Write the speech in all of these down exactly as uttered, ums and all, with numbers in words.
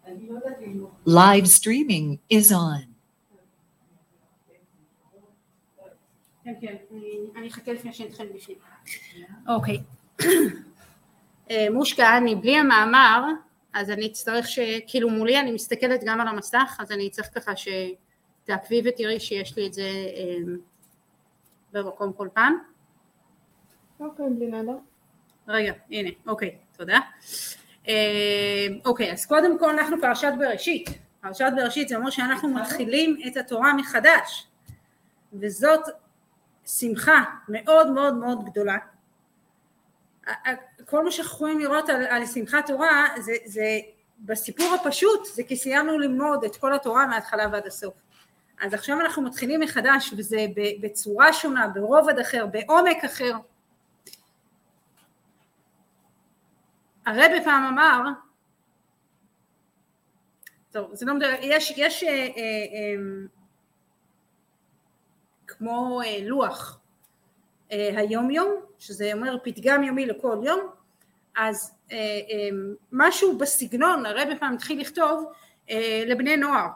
Live streaming is on. כן, כן, אני אחכה לפני שנתחיל בפנים. אוקיי. מושקה, אני בלי המאמר, אז אני אצטרך שכאילו מולי אני מסתכלת גם על המסך, אז אני צריך ככה שתעקבי ותראי שיש לי את זה במקום כל פעם. אוקיי, בלי נדע. רגע, הנה, אוקיי, תודה. אוקיי, אז קודם כל אנחנו פרשת בראשית. פרשת בראשית זה אומר שאנחנו מתחילים את התורה מחדש, וזאת שמחה מאוד מאוד מאוד גדולה. כל מה שאנחנו יכולים לראות על, על שמחת תורה זה, זה בסיפור הפשוט, זה כי סיימנו ללמוד את כל התורה מההתחלה ועד הסוף. אז עכשיו אנחנו מתחילים מחדש, וזה בצורה שונה, ברובד אחר, בעומק אחר. הרב פעם אמר, טוב, זה לא מדבר, יש, יש אה, אה, אה, כמו אה, לוח אה, היום יום, שזה אומר פתגם יומי לכל יום, אז אה, אה, משהו בסגנון, הרב פעם התחיל לכתוב אה, לבני נוער,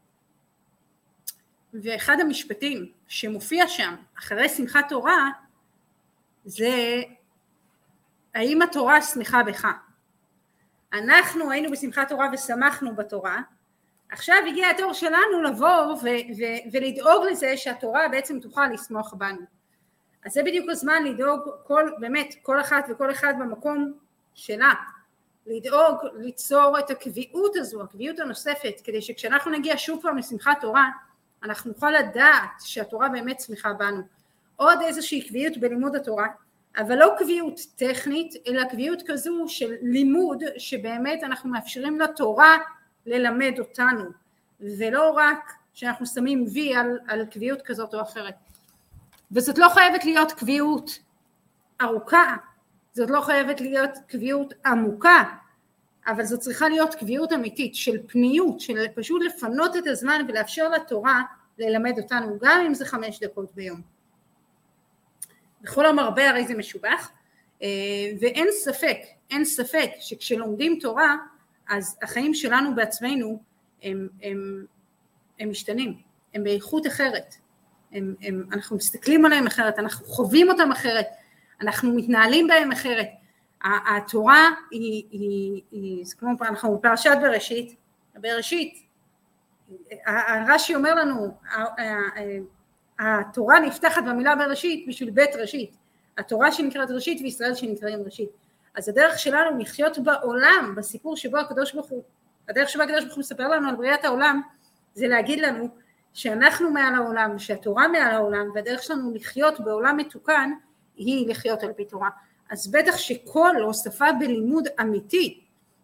ואחד המשפטים שמופיע שם אחרי שמחת תורה, זה האם התורה שמחה בך? אנחנו היינו בשמחת תורה ושמחנו בתורה, עכשיו הגיע התור שלנו לבוא ו- ו- ולדאוג לזה שהתורה בעצם תוכל לשמוח בנו. אז זה בדיוק הזמן לדאוג, כל, באמת כל אחת וכל אחד במקום שלה, לדאוג ליצור את הקביעות הזו, הקביעות הנוספת, כדי שכשאנחנו נגיע שוב פעם לשמחת תורה, אנחנו נוכל לדעת שהתורה באמת שמחה בנו. עוד איזושהי קביעות בלימוד התורה, אבל לא קביעות טכנית, אלא קביעות כזו של לימוד שבאמת אנחנו מאפשרים לתורה ללמד אותנו, ולא רק שאנחנו שמים וי על, על קביעות כזאת או אחרת. וזאת לא חייבת להיות קביעות ארוכה, זאת לא חייבת להיות קביעות עמוקה, אבל זאת צריכה להיות קביעות אמיתית של פניות, של פשוט לפנות את הזמן ולאפשר לתורה ללמד אותנו, גם אם זה חמש דקות ביום. בכל המרבה הרי זה משובח, ואין ספק, אין ספק שכשלומדים תורה, אז החיים שלנו בעצמנו הם, הם, הם משתנים, הם באיכות אחרת, הם, הם, אנחנו מסתכלים עליהם אחרת, אנחנו חווים אותם אחרת, אנחנו מתנהלים בהם אחרת. התורה היא, היא, היא, זה כמו אנחנו בפרשת בראשית, בראשית, הרש"י אומר לנו, התורה נפתחת במילה בראשית בשביל בית ראשית, התורה שנקראת ראשית וישראל שנקראים ראשית. אז הדרך שלנו לחיות בעולם, בסיפור שבו הקדוש ברוך הוא, הדרך שבו הקדוש ברוך הוא מספר לנו על בריאת העולם, זה להגיד לנו שאנחנו מעל העולם, שהתורה מעל העולם, והדרך שלנו לחיות בעולם מתוקן היא לחיות על פי תורה. אז בטח שכל הוספה בלימוד אמיתי,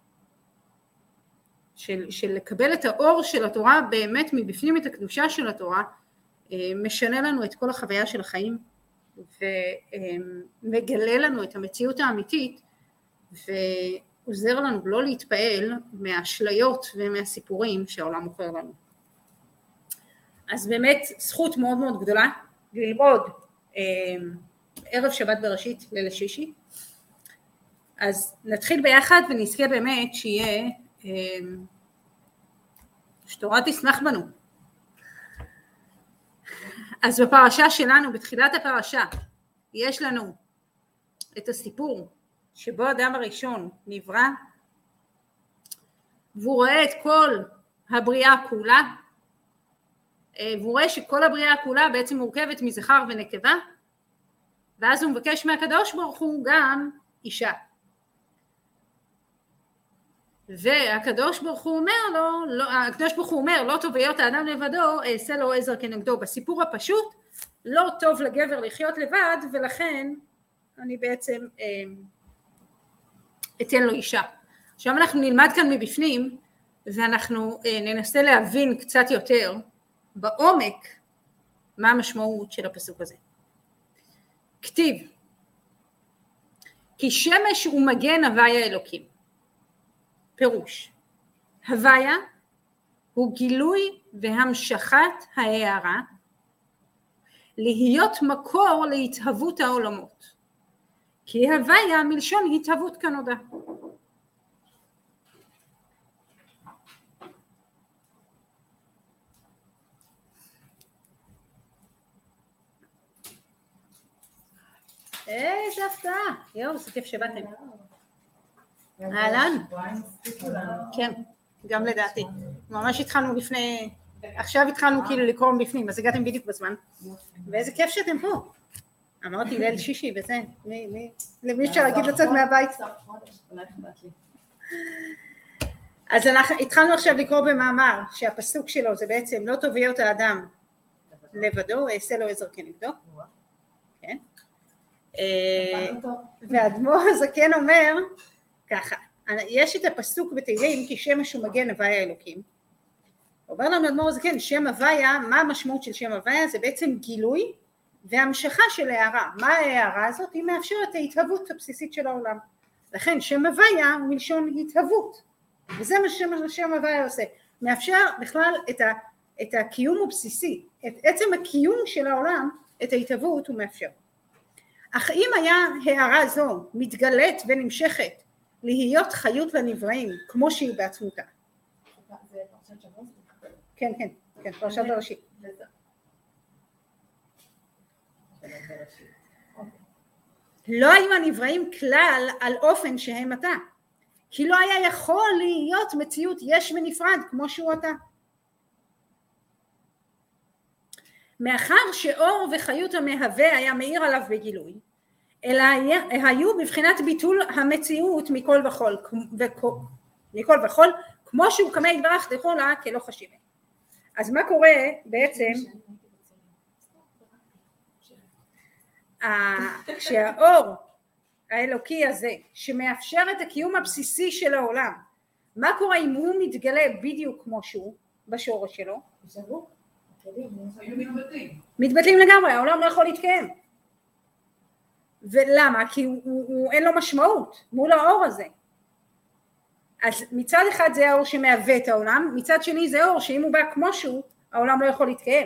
של, של לקבל את האור של התורה, באמת מבפנים את הקדושה של התורה, משנה לנו את כל החוויה של החיים, ומגלה לנו את המציאות האמיתית, ועוזר לנו לא להתפעל מהאשליות ומהסיפורים שהעולם מוכר לנו. אז באמת זכות מאוד מאוד גדולה ללמוד ערב שבת בראשית ליל שישי. אז נתחיל ביחד ונזכה באמת שיהיה שתורה תשמח בנו. אז בפרשה שלנו, בתחילת הפרשה, יש לנו את הסיפור שבו אדם הראשון נברא, והוא רואה את כל הבריאה כולה, והוא רואה שכל הבריאה כולה בעצם מורכבת מזכר ונקבה, ואז הוא מבקש מהקדוש ברוך הוא גם אישה. והקדוש ברוך הוא אומר לו, לא, הקדוש ברוך הוא אומר, לא טוב להיות האדם לבדו, אעשה לו עזר כנגדו. בסיפור הפשוט, לא טוב לגבר לחיות לבד, ולכן אני בעצם אה, אתן לו אישה. עכשיו אנחנו נלמד כאן מבפנים, ואנחנו אה, ננסה להבין קצת יותר בעומק מה המשמעות של הפסוק הזה. כתיב, כי שמש הוא מגן הוויה אלוקים. פירוש, הוויה הוא גילוי והמשכת ההערה, להיות מקור להתהוות העולמות, כי הוויה מלשון התהוות כנודע. איזה הפתעה, יואו, זה כיף שבאתם. אהלן. כן, גם לדעתי. ממש התחלנו לפני, עכשיו התחלנו כאילו לקרוא בפנים, אז הגעתם בדיוק בזמן. ואיזה כיף שאתם פה. אמרתי ליל שישי וזה, למי אפשר להגיד לצאת מהבית. אז אנחנו התחלנו עכשיו לקרוא במאמר, שהפסוק שלו זה בעצם לא תוביל את האדם לבדו, אעשה לו עזר כנגדו. כן. והאדמו"ר הזקן אומר ככה, יש את הפסוק בתהילים כי שמש הוא מגן הוויה אלוקים. אומר לנו האדמו"ר הזקן, שם הוויה, מה המשמעות של שם הוויה? זה בעצם גילוי והמשכה של הערה. מה ההערה הזאת? היא מאפשרת את ההתהוות הבסיסית של העולם. לכן שם הוויה הוא מלשון התהוות, וזה מה ששם הוויה עושה, מאפשר בכלל את, ה, את הקיום הבסיסי, את עצם הקיום של העולם, את ההתהוות הוא מאפשר. אך אם היה הערה זו מתגלית ונמשכת להיות חיות לנבראים כמו שהיא בעצמותה. זה פרשת שבוע? כן, כן, כן, פרשת בראשית. לא היו הנבראים כלל על אופן שהם עתה, כי לא היה יכול להיות מציאות יש ונפרד כמו שהוא עתה. מאחר שאור וחיות המהווה היה מאיר עליו בגילוי, אלא היו בבחינת ביטול המציאות מכל וכל, מכל וכל, כמו שהוא קמה יתברך דכולה כלא חשיבה. אז מה קורה בעצם? כשהאור האלוקי הזה שמאפשר את הקיום הבסיסי של העולם, מה קורה אם הוא מתגלה בדיוק כמו שהוא בשורש שלו? מתבטלים לגמרי, העולם לא יכול להתקיים. ולמה? כי הוא, הוא, הוא אין לו משמעות מול האור הזה. אז מצד אחד זה האור שמהווה את העולם, מצד שני זה אור שאם הוא בא כמו שהוא, העולם לא יכול להתקיים.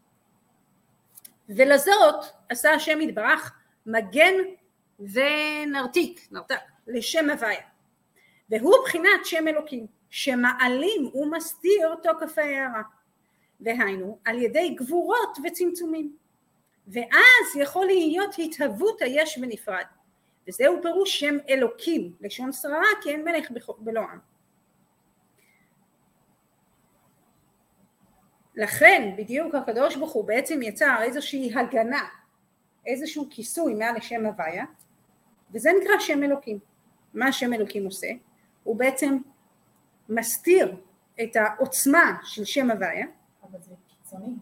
ולזאת עשה השם יתברך מגן ונרתיק, נרתק, לשם הוויה. והוא בחינת שם אלוקים, שמעלים ומסתיר תוקף ההערה. והיינו על ידי גבורות וצמצומים. ואז יכול להיות התהוות היש ונפרד. וזהו פירוש שם אלוקים, לשון שררה, כי אין מלך בלא עם. לכן בדיוק הקדוש ברוך הוא בעצם יצר איזושהי הגנה, איזשהו כיסוי מעל לשם הוויה, וזה נקרא שם אלוקים. מה שם אלוקים עושה? הוא בעצם מסתיר את העוצמה של שם הוויה. אבל זה קיצוני.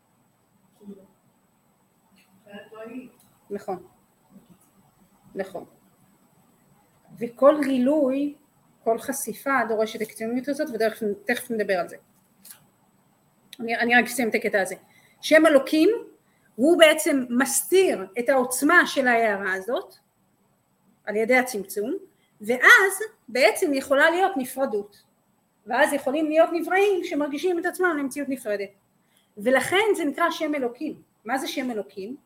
נכון, נכון. וכל גילוי, כל חשיפה דורשת הקיצוניות הזאת, ותכף נדבר על זה. אני, אני רק אסיים את הקטע הזה. שם אלוקים הוא בעצם מסתיר את העוצמה של ההערה הזאת על ידי הצמצום, ואז בעצם יכולה להיות נפרדות, ואז יכולים להיות נבראים שמרגישים את עצמם למציאות נפרדת, ולכן זה נקרא שם אלוקים. מה זה שם אלוקים?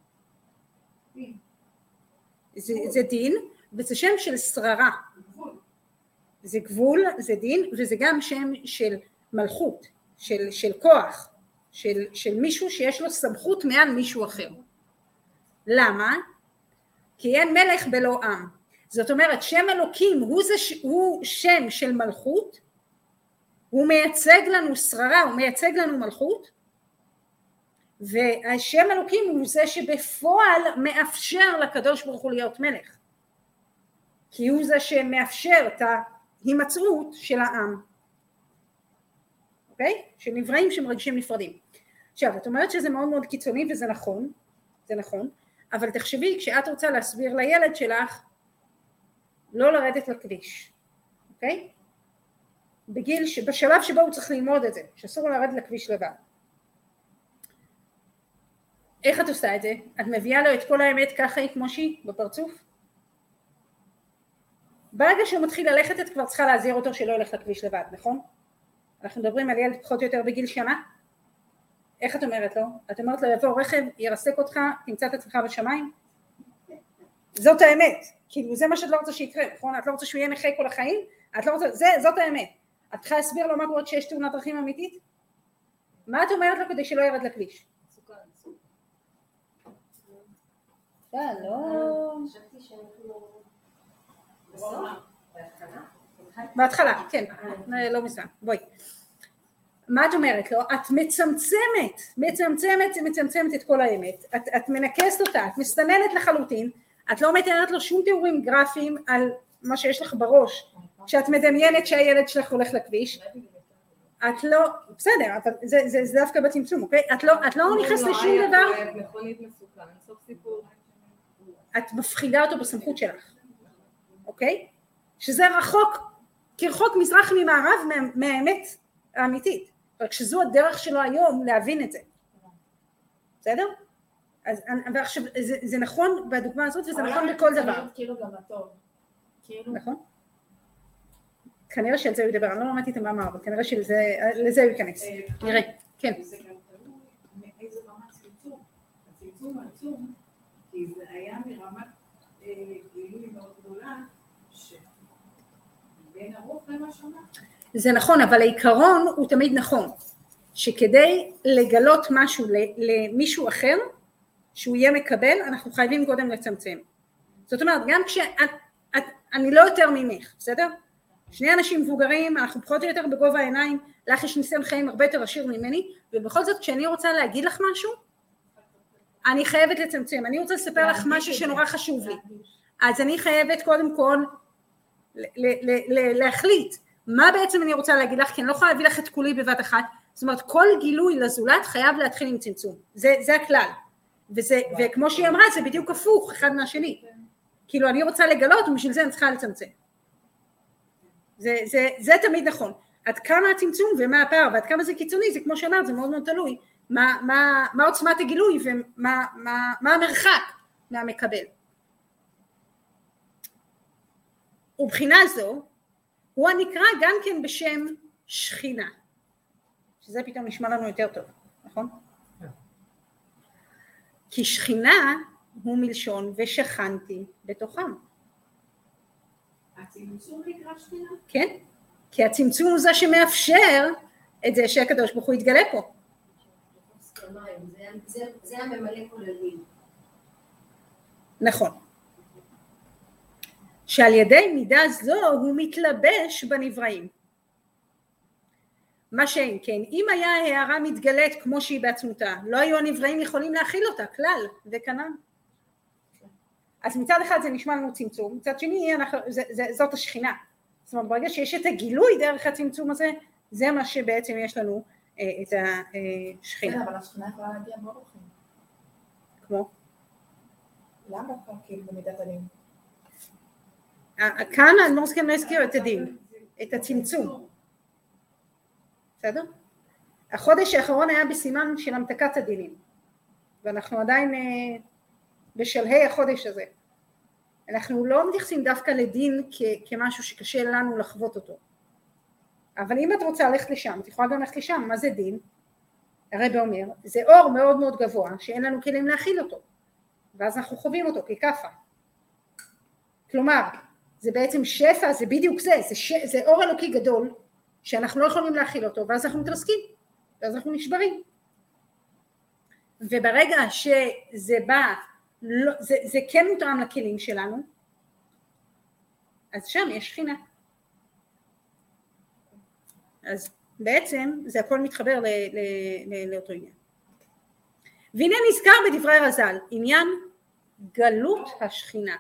זה, זה דין, וזה שם של שררה, זה גבול, זה דין, וזה גם שם של מלכות, של, של כוח, של, של מישהו שיש לו סמכות מעל מישהו אחר. למה? כי אין מלך בלא עם. זאת אומרת, שם אלוקים הוא, זה, הוא שם של מלכות, הוא מייצג לנו שררה, הוא מייצג לנו מלכות, והשם אלוקים הוא זה שבפועל מאפשר לקדוש ברוך הוא להיות מלך, כי הוא זה שמאפשר את ההימצאות של העם, אוקיי? של נבראים שמרגישים נפרדים. עכשיו, את אומרת שזה מאוד מאוד קיצוני, וזה נכון, זה נכון, אבל תחשבי, כשאת רוצה להסביר לילד שלך, לא לרדת לכביש, אוקיי? בגיל, בשלב שבו הוא צריך ללמוד את זה, שאסור לרדת לכביש לבד. איך את עושה את זה? את מביאה לו את כל האמת ככה היא כמו שהיא, בפרצוף? ברגע שהוא מתחיל ללכת, את כבר צריכה להזהיר אותו שלא ילך לכביש לבד, נכון? אנחנו מדברים על ילד פחות או יותר בגיל שנה. איך את אומרת לו? את אומרת לו יבוא רכב, ירסק אותך, תמצא את עצמך בשמיים? זאת האמת. כאילו זה מה שאת לא רוצה שיקרה, נכון? את לא רוצה שהוא יהיה נכה כל החיים? את לא רוצה, זה, זאת האמת. את צריכה להסביר לו מה קורה כשיש תאונת דרכים אמיתית? מה את אומרת לו כדי שלא ירד לכביש? אתה לא... חשבתי שאנחנו... בסוף? בהתחלה? בהתחלה, כן, לא מזמן, בואי. מה את אומרת לו? את מצמצמת, מצמצמת, מצמצמת את כל האמת, את, את מנקסת אותה, את מסתננת לחלוטין, את לא מתארת לו שום תיאורים גרפיים על מה שיש לך בראש, כשאת מדמיינת שהילד שלך הולך לכביש, את לא, בסדר, אבל זה, זה, זה דווקא בצמצום, אוקיי? את לא, את לא נכנסת לשום דבר, מכונית מסוכן, סוף סיפור. את מפחידה אותו בסמכות שלך, אוקיי? שזה רחוק, כרחוק מזרח ממערב מה, מהאמת האמיתית, רק שזו הדרך שלו היום להבין את זה, בסדר? אז, ועכשיו, זה, זה נכון בדוגמה הזאת וזה נכון בכל דבר. כאילו גם הטוב. כאילו... נכון? כנראה שעל זה הוא ידבר, אני לא למדתי את המאמר, אבל כנראה שלזה הוא ייכנס. נראה, כן. זה גם תלוי מאיזה רמת צמצום. הצמצום העצום, כי זה היה מרמת גילוי מאוד גדולה, שבין הרוב למה שמעת. זה נכון, אבל העיקרון הוא תמיד נכון, שכדי לגלות משהו למישהו אחר, שהוא יהיה מקבל, אנחנו חייבים קודם לצמצם. זאת אומרת, גם כשאני לא יותר ממך, בסדר? שני אנשים מבוגרים, אנחנו פחות או יותר בגובה העיניים, לך יש ניסיון חיים הרבה יותר עשיר ממני, ובכל זאת כשאני רוצה להגיד לך משהו, אני חייבת לצמצם, אני רוצה לספר לך משהו שנורא חשוב לי. אז אני חייבת קודם כל להחליט מה בעצם אני רוצה להגיד לך, כי אני לא יכולה להביא לך את כולי בבת אחת, זאת אומרת כל גילוי לזולת חייב להתחיל עם צמצום, זה, זה הכלל, וזה, וכמו שהיא אמרה זה בדיוק הפוך אחד מהשני, כאילו אני רוצה לגלות ובשביל זה אני צריכה לצמצם, זה, זה, זה תמיד נכון, עד כמה הצמצום ומה הפער ועד כמה זה קיצוני, זה כמו שאמרת זה מאוד מאוד תלוי, מה, מה, מה עוצמת הגילוי ומה מה, מה המרחק מהמקבל. ובחינה זו הוא הנקרא גם כן בשם שכינה, שזה פתאום נשמע לנו יותר טוב, נכון? כי שכינה הוא מלשון ושכנתי בתוכם. הצמצום נקרא שכינה? כן, כי הצמצום הוא זה שמאפשר את זה שהקדוש ברוך הוא יתגלה פה. זה הממלא כוללים. נכון. שעל ידי מידה זו הוא מתלבש בנבראים. מה שאין כן, אם היה הערה מתגלית כמו שהיא בעצמותה, לא היו הנבראים יכולים להכיל אותה, כלל וכנן. אז מצד אחד זה נשמע לנו צמצום, מצד שני אנחנו, זה, זה, זאת השכינה. זאת אומרת, ברגע שיש את הגילוי דרך הצמצום הזה, זה מה שבעצם יש לנו אה, את השכינה. כן, אבל השכינה יכולה להגיע באורחים. כמו? למה פה כאילו במידת הדין? כאן אני לא מסכים להזכיר את הדין, את הצמצום. בסדר? החודש האחרון היה בסימן של המתקת הדינים, ואנחנו עדיין בשלהי החודש הזה. אנחנו לא מתייחסים דווקא לדין כמשהו שקשה לנו לחוות אותו. אבל אם את רוצה ללכת לשם, את יכולה גם ללכת לשם, מה זה דין? הרב אומר, זה אור מאוד מאוד גבוה, שאין לנו כלים להכיל אותו, ואז אנחנו חווים אותו ככפה. כלומר, זה בעצם שפע, זה בדיוק זה, זה, ש... זה אור אלוקי גדול, שאנחנו לא יכולים להכיל אותו, ואז אנחנו מתרסקים, ואז אנחנו נשברים. וברגע שזה בא, לא, זה, זה כן מותרם לכלים שלנו, אז שם יש שכינה. אז בעצם זה הכל מתחבר ל, ל, ל, לאותו עניין. והנה נזכר בדברי רז"ל, עניין גלות השכינה.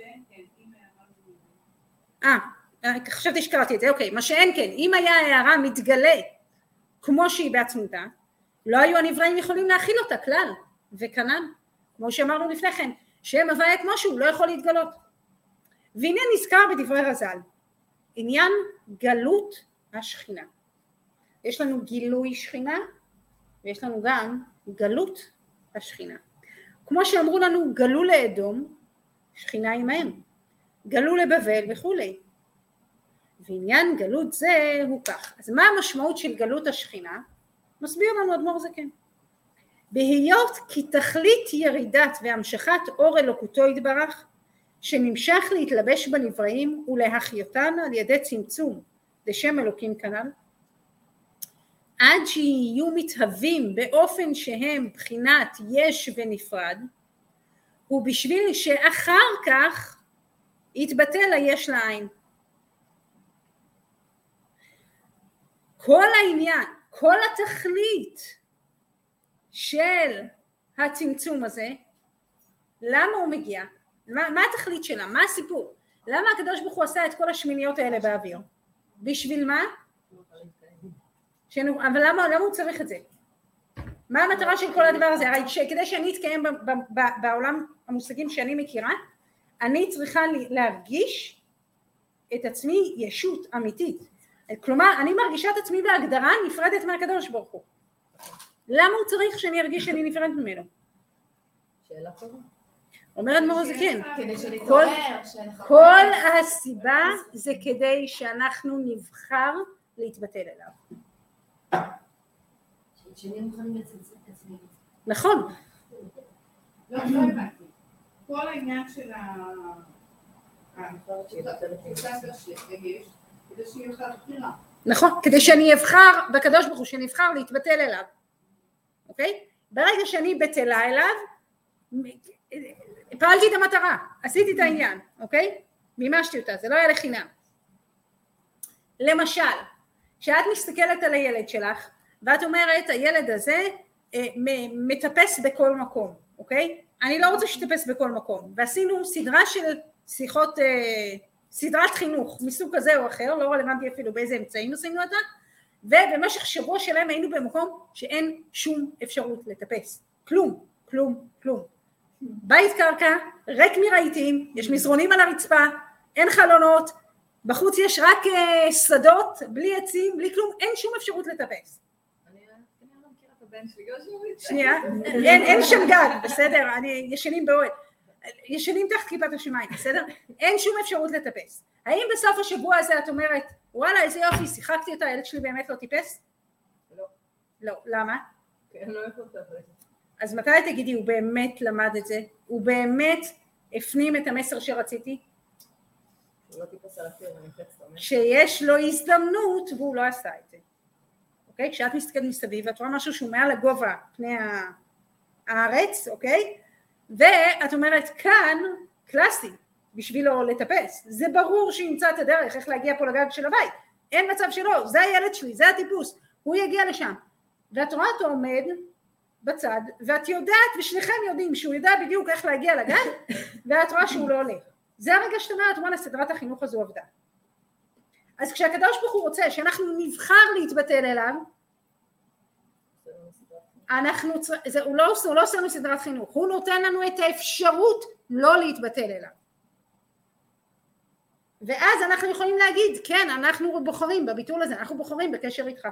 אה, חשבתי שקראתי את זה, אוקיי, מה שאין כן, אם היה הערה מתגלה כמו שהיא בעצמותה, לא היו הנבראים יכולים להכיל אותה כלל, וכנן, כמו שאמרנו לפני כן, שם הוויה כמו שהוא לא יכול להתגלות. והנה נזכר בדברי רז"ל, עניין גלות השכינה. יש לנו גילוי שכינה, ויש לנו גם גלות השכינה. כמו שאמרו לנו, גלו לאדום, שכינה עמהם. גלו לבבל וכולי. ועניין גלות זה הוא כך. אז מה המשמעות של גלות השכינה? מסביר לנו אדמו"ר זקן. בהיות כי תכלית ירידת והמשכת אור אלוקותו יתברך, שנמשך להתלבש בנבראים ולהחיותן על ידי צמצום לשם אלוקים כנ"ל, עד שיהיו מתהווים באופן שהם בחינת יש ונפרד, הוא בשביל שאחר כך יתבטל היש לעין. כל העניין, כל התכלית של הצמצום הזה, למה הוא מגיע? מה, מה התכלית שלה? מה הסיפור? למה הקדוש ברוך הוא עשה את כל השמיניות האלה באוויר? בשביל מה? שנו, אבל למה, למה הוא צריך את זה? מה המטרה של כל הדבר הזה? הרי כדי שאני אתקיים ב, ב, ב, בעולם המושגים שאני מכירה, אני צריכה להרגיש את עצמי ישות אמיתית. כלומר, אני מרגישה את עצמי בהגדרה נפרדת מהקדוש ברוך הוא. למה הוא צריך שאני ארגיש שאני נפרדת ממנו? שאלה טובה. אומרת מור זה כן. כדי כל, שנתעורר, שנחפש. כל הסיבה זה כדי שאנחנו נבחר להתבטל אליו. שאני מוכנים לצמצם את עצמי. נכון. לא, לא הבנתי. כל העניין של ה... התפיסה שיש, כדי שיהיה לך בחירה. נכון, כדי שאני אבחר בקדוש ברוך הוא, שאני אבחר להתבטל אליו. אוקיי? ברגע שאני בטלה אליו, פעלתי את המטרה, עשיתי את העניין, אוקיי? מימשתי אותה, זה לא היה לחינם. למשל, כשאת מסתכלת על הילד שלך, ואת אומרת, הילד הזה אה, מטפס בכל מקום, אוקיי? אני לא רוצה שתטפס בכל מקום, ועשינו סדרה של שיחות, אה, סדרת חינוך מסוג כזה או אחר, לא רלוונטי אפילו באיזה אמצעים עשינו אותה, ובמשך שבוע שלהם היינו במקום שאין שום אפשרות לטפס, כלום, כלום, כלום. בית קרקע, ריק מרהיטים, יש מזרונים על הרצפה, אין חלונות, בחוץ יש רק uh, שדות, בלי עצים, בלי כלום, אין שום אפשרות לטפס. אני לא מכירה את הבן שלי, גושי. שנייה, אין, אין שם גג, בסדר, אני ישנים באוהל, ישנים תחת כיפת השמיים, בסדר? אין שום אפשרות לטפס. האם בסוף השבוע הזה את אומרת, וואלה, איזה יופי, שיחקתי אותה, הילד שלי באמת לא טיפס? לא. לא, למה? כן, לא יכול לטפס. אז מתי תגידי, הוא באמת למד את זה? הוא באמת הפנים את המסר שרציתי? הוא לא טיפס על הפיר, אני חצת אומר. שיש לו הזדמנות, והוא לא עשה את זה. אוקיי? כשאת מסתכלת מסביב, את רואה משהו שהוא מעל הגובה פני הארץ, אוקיי? ואת אומרת, כאן, קלאסי, בשבילו לטפס. זה ברור שימצא את הדרך, איך להגיע פה לגג של הבית. אין מצב שלא, זה הילד שלי, זה הטיפוס, הוא יגיע לשם. ואת רואה אותו עומד בצד, ואת יודעת, ושניכם יודעים שהוא יודע בדיוק איך להגיע לגג, ואת רואה שהוא לא הולך. זה הרגע שאת אומרת, וואלה, סדרת החינוך הזו עבדה. אז כשהקדוש ברוך הוא רוצה שאנחנו נבחר להתבטל אליו, אנחנו, זה, הוא, לא, הוא לא עושה לנו סדרת חינוך, הוא נותן לנו את האפשרות לא להתבטל אליו. ואז אנחנו יכולים להגיד, כן, אנחנו בוחרים בביטול הזה, אנחנו בוחרים בקשר איתך.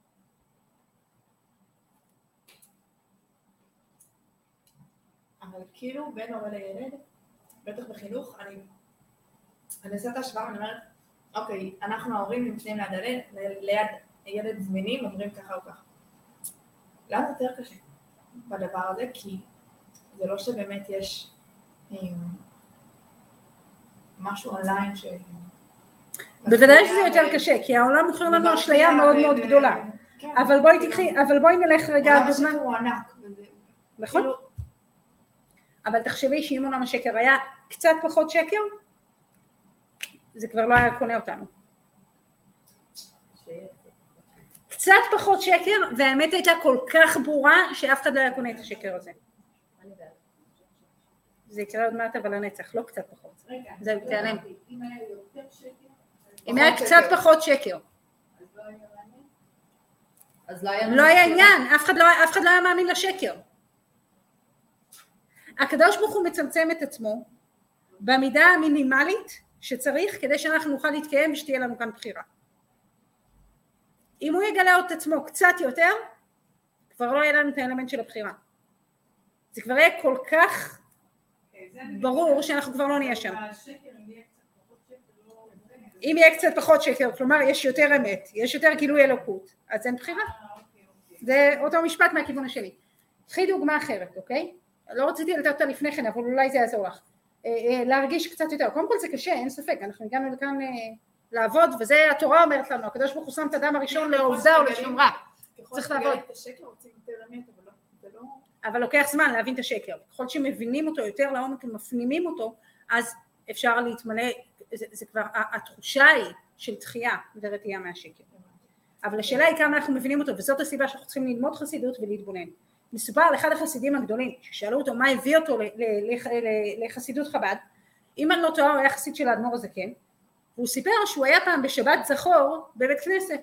אבל כאילו בין הורה לילד, בטח בחינוך, אני, אני עושה את ההשוואה, אני אומרת, אוקיי, אנחנו ההורים נמצאים ליד הילד, ליד ילד זמינים, אומרים ככה או ככה. למה זה יותר קשה בדבר הזה? כי זה לא שבאמת יש משהו אונליין ש... בוודאי שזה יותר קשה, כי העולם מוכר לנו אשליה מאוד מאוד גדולה. אבל בואי תקחי, אבל בואי נלך רגע על דוגמה. השקר הוא ענק. נכון? אבל תחשבי שאם עולם השקר היה קצת פחות שקר, זה כבר לא היה קונה אותנו. קצת פחות שקר, והאמת הייתה כל כך ברורה שאף אחד לא היה קונה את השקר הזה. זה יקרה עוד מעט אבל לנצח, לא קצת פחות. זהו, תיעלם. אם היה יותר שקר, אם היה קצת פחות שקר. אז לא היה מעניין. אז לא היה... לא היה עניין, אף אחד לא, אף אחד לא היה מאמין לשקר. הקדוש ברוך הוא מצמצם את עצמו במידה המינימלית שצריך כדי שאנחנו נוכל להתקיים ושתהיה לנו כאן בחירה. אם הוא יגלה את עצמו קצת יותר, כבר לא יהיה לנו את האלמנט של הבחירה. זה כבר יהיה כל כך ברור שאנחנו כבר לא נהיה שם. אם יהיה קצת פחות שקר, כלומר יש יותר אמת, יש יותר גילוי אלוקות, אז אין בחירה. זה אותו משפט מהכיוון השני. קחי דוגמה אחרת, אוקיי? לא רציתי לתת אותה לפני כן, אבל אולי זה יעזור לך. להרגיש קצת יותר. קודם כל זה קשה, אין ספק, אנחנו הגענו לכאן לעבוד, וזה התורה אומרת לנו, הקדוש ברוך הוא שם את האדם הראשון לעובדה או לשמרה. צריך לעבוד. את השקר רוצים יותר אמת, אבל זה לא... אבל לוקח זמן להבין את השקר. ככל שמבינים אותו יותר לעומק ומפנימים אותו, אז אפשר להתמלא, זה, זה כבר, התחושה היא של תחייה ורתיעה מהשקר. אבל השאלה היא כמה אנחנו מבינים אותו, וזאת הסיבה שאנחנו צריכים ללמוד חסידות ולהתבונן. מסופר על אחד החסידים הגדולים, ששאלו אותו מה הביא אותו לחסידות חב"ד, אם אני לא טועה הוא היה חסיד של האדמו"ר הזקן, והוא סיפר שהוא היה פעם בשבת זכור בבית כנסת,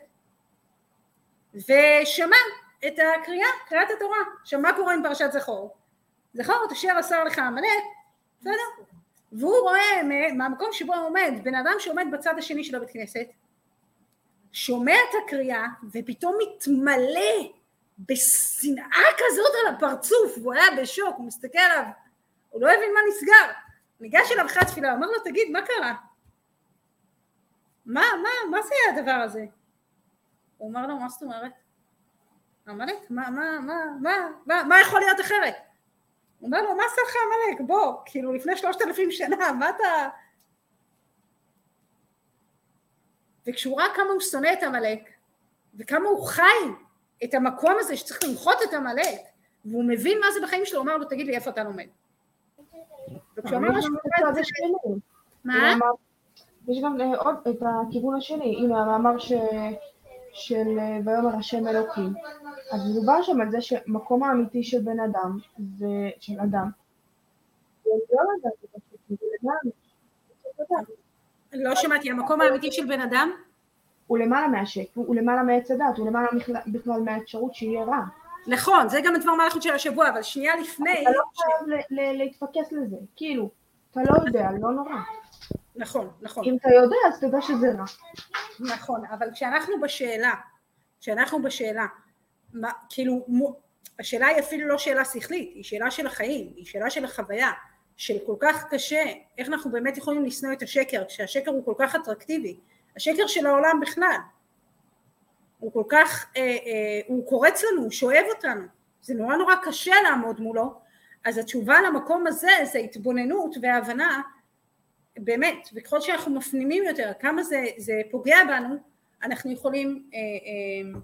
ושמע את הקריאה, קריאת התורה, שמה קורה עם פרשת זכור? זכור את אשר עשה לך עמלק, בסדר? והוא רואה מהמקום שבו הוא עומד, בן אדם שעומד בצד השני של הבית כנסת, שומע את הקריאה ופתאום מתמלא בשנאה כזאת על הפרצוף, והוא היה בשוק, הוא מסתכל עליו, הוא לא הבין מה נסגר, ניגש אליו אחרי התפילה, אומר לו תגיד מה קרה? מה, מה, מה זה הדבר הזה? הוא אומר לו מה זאת אומרת? עמלק, מה, מה, מה, מה, מה, מה יכול להיות אחרת? הוא אומר לו מה עשה לך עמלק? בוא, כאילו לפני שלושת אלפים שנה, מה אתה... וכשהוא ראה כמה הוא שונא את עמלק, וכמה הוא חי את המקום הזה שצריך למחות את עמלק, והוא מבין מה זה בחיים שלו, הוא אומר לו, תגיד לי איפה אתה לומד. וכשהוא אומר לו שהוא לומד זה... מה? יש גם עוד את הכיוון השני, הנה המאמר של ויאמר השם אלוקים. אז מדובר שם על זה שמקום האמיתי של בן אדם, של אדם, זה לא לדעת את השם, זה לדעת. לא שמעתי, המקום האמיתי של בן אדם? הוא למעלה מהשק, הוא למעלה מעץ הדת, הוא למעלה בכלל מהאפשרות שיהיה רע. נכון, זה גם הדבר מלאכות של השבוע, אבל שנייה לפני... אתה לא חייב להתפקס לזה, כאילו, אתה לא יודע, לא נורא. נכון, נכון. אם אתה יודע, אז תדע שזה רע. נכון, אבל כשאנחנו בשאלה, כשאנחנו בשאלה, מה, כאילו, השאלה היא אפילו לא שאלה שכלית, היא שאלה של החיים, היא שאלה של החוויה, של כל כך קשה, איך אנחנו באמת יכולים לשנוא את השקר, כשהשקר הוא כל כך אטרקטיבי, השקר של העולם בכלל, הוא כל כך, אה, אה, הוא קורץ לנו, הוא שואב אותנו, זה נורא נורא קשה לעמוד מולו, אז התשובה למקום הזה זה התבוננות והבנה, באמת, וככל שאנחנו מפנימים יותר, כמה זה, זה פוגע בנו, אנחנו יכולים אה, אה,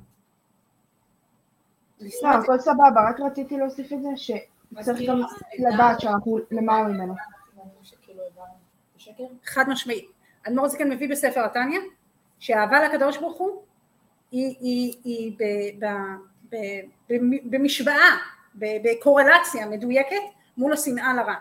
לא, הכל סבבה, רק רציתי להוסיף את זה, שצריך גם לדעת שאנחנו למעלה ממנו. חד משמעית. אדמו"ר הזקן מביא בספר התניא, שהאהבה לקדוש ברוך הוא, היא, היא, היא ב, ב, ב, ב, במשוואה, בקורלציה מדויקת, מול השנאה לרע.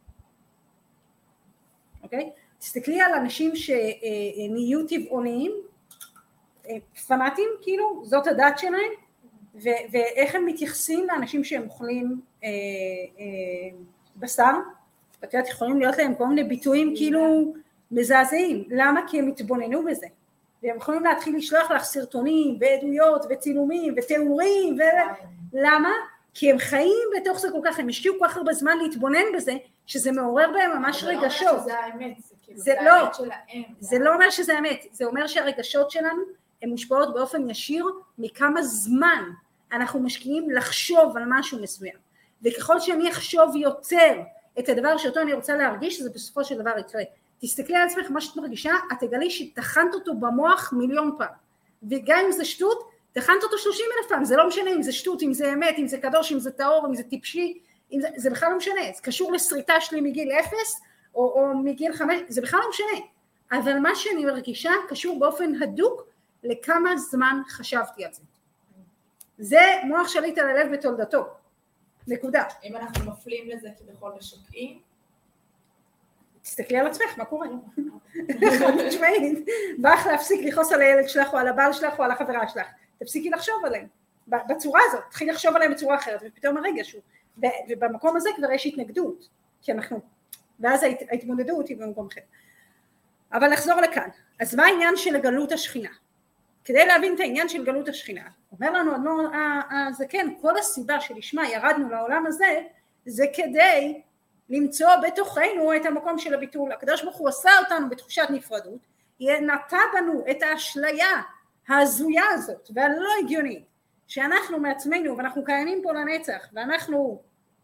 אוקיי? תסתכלי על אנשים שנהיו טבעוניים, פנאטים, כאילו, זאת הדת שלהם, ו- ואיך הם מתייחסים לאנשים שהם אוכלים אה, אה, בשר, ואת יודעת, יכולים להיות להם כל מיני ביטויים כאילו מזעזעים. למה? כי הם התבוננו בזה. והם יכולים להתחיל לשלוח לך סרטונים ועדויות וצילומים ותיאורים, ולמה? כי הם חיים בתוך זה כל כך, הם השקיעו כל כך הרבה זמן להתבונן בזה, שזה מעורר בהם ממש רגשות. זה האמת, זה לא, זה לא אומר שזה האמת, זה אומר שהרגשות שלנו הן מושפעות באופן ישיר מכמה זמן אנחנו משקיעים לחשוב על משהו מסוים, וככל שאני אחשוב יותר את הדבר שאותו אני רוצה להרגיש, זה בסופו של דבר יקרה. תסתכלי על עצמך, מה שאת מרגישה, את תגלי שתחנת אותו במוח מיליון פעם, וגם אם זה שטות, תחנת אותו שלושים אלף פעם, זה לא משנה אם זה שטות, אם זה אמת, אם זה קדוש, אם זה טהור, אם זה טיפשי, אם זה, זה בכלל לא משנה, זה קשור לסריטה שלי מגיל אפס, או, או מגיל חמש, זה בכלל לא משנה, אבל מה שאני מרגישה קשור באופן הדוק לכמה זמן חשבתי על זה. זה מוח שליט על הלב בתולדתו, נקודה. אם אנחנו מפלים לזה כבכל משקעים, תסתכלי על עצמך, מה קורה? תשמעי, בא לך להפסיק לכעוס על הילד שלך, או על הבעל שלך, או על החברה שלך, תפסיקי לחשוב עליהם, בצורה הזאת, תתחילי לחשוב עליהם בצורה אחרת, ופתאום הרגע שהוא, ובמקום הזה כבר יש התנגדות, כי אנחנו, ואז ההתמודדות היא במקום אחר. אבל נחזור לכאן, אז מה העניין של גלות השכינה? כדי להבין את העניין של גלות השכינה, אומר לנו אדמו"ר הזקן, כל הסיבה שלשמה ירדנו לעולם הזה, זה כדי למצוא בתוכנו את המקום של הביטול. הקדוש ברוך הוא עשה אותנו בתחושת נפרדות, נטע בנו את האשליה ההזויה הזאת והלא הגיונית, שאנחנו מעצמנו ואנחנו קיימים פה לנצח, ואנחנו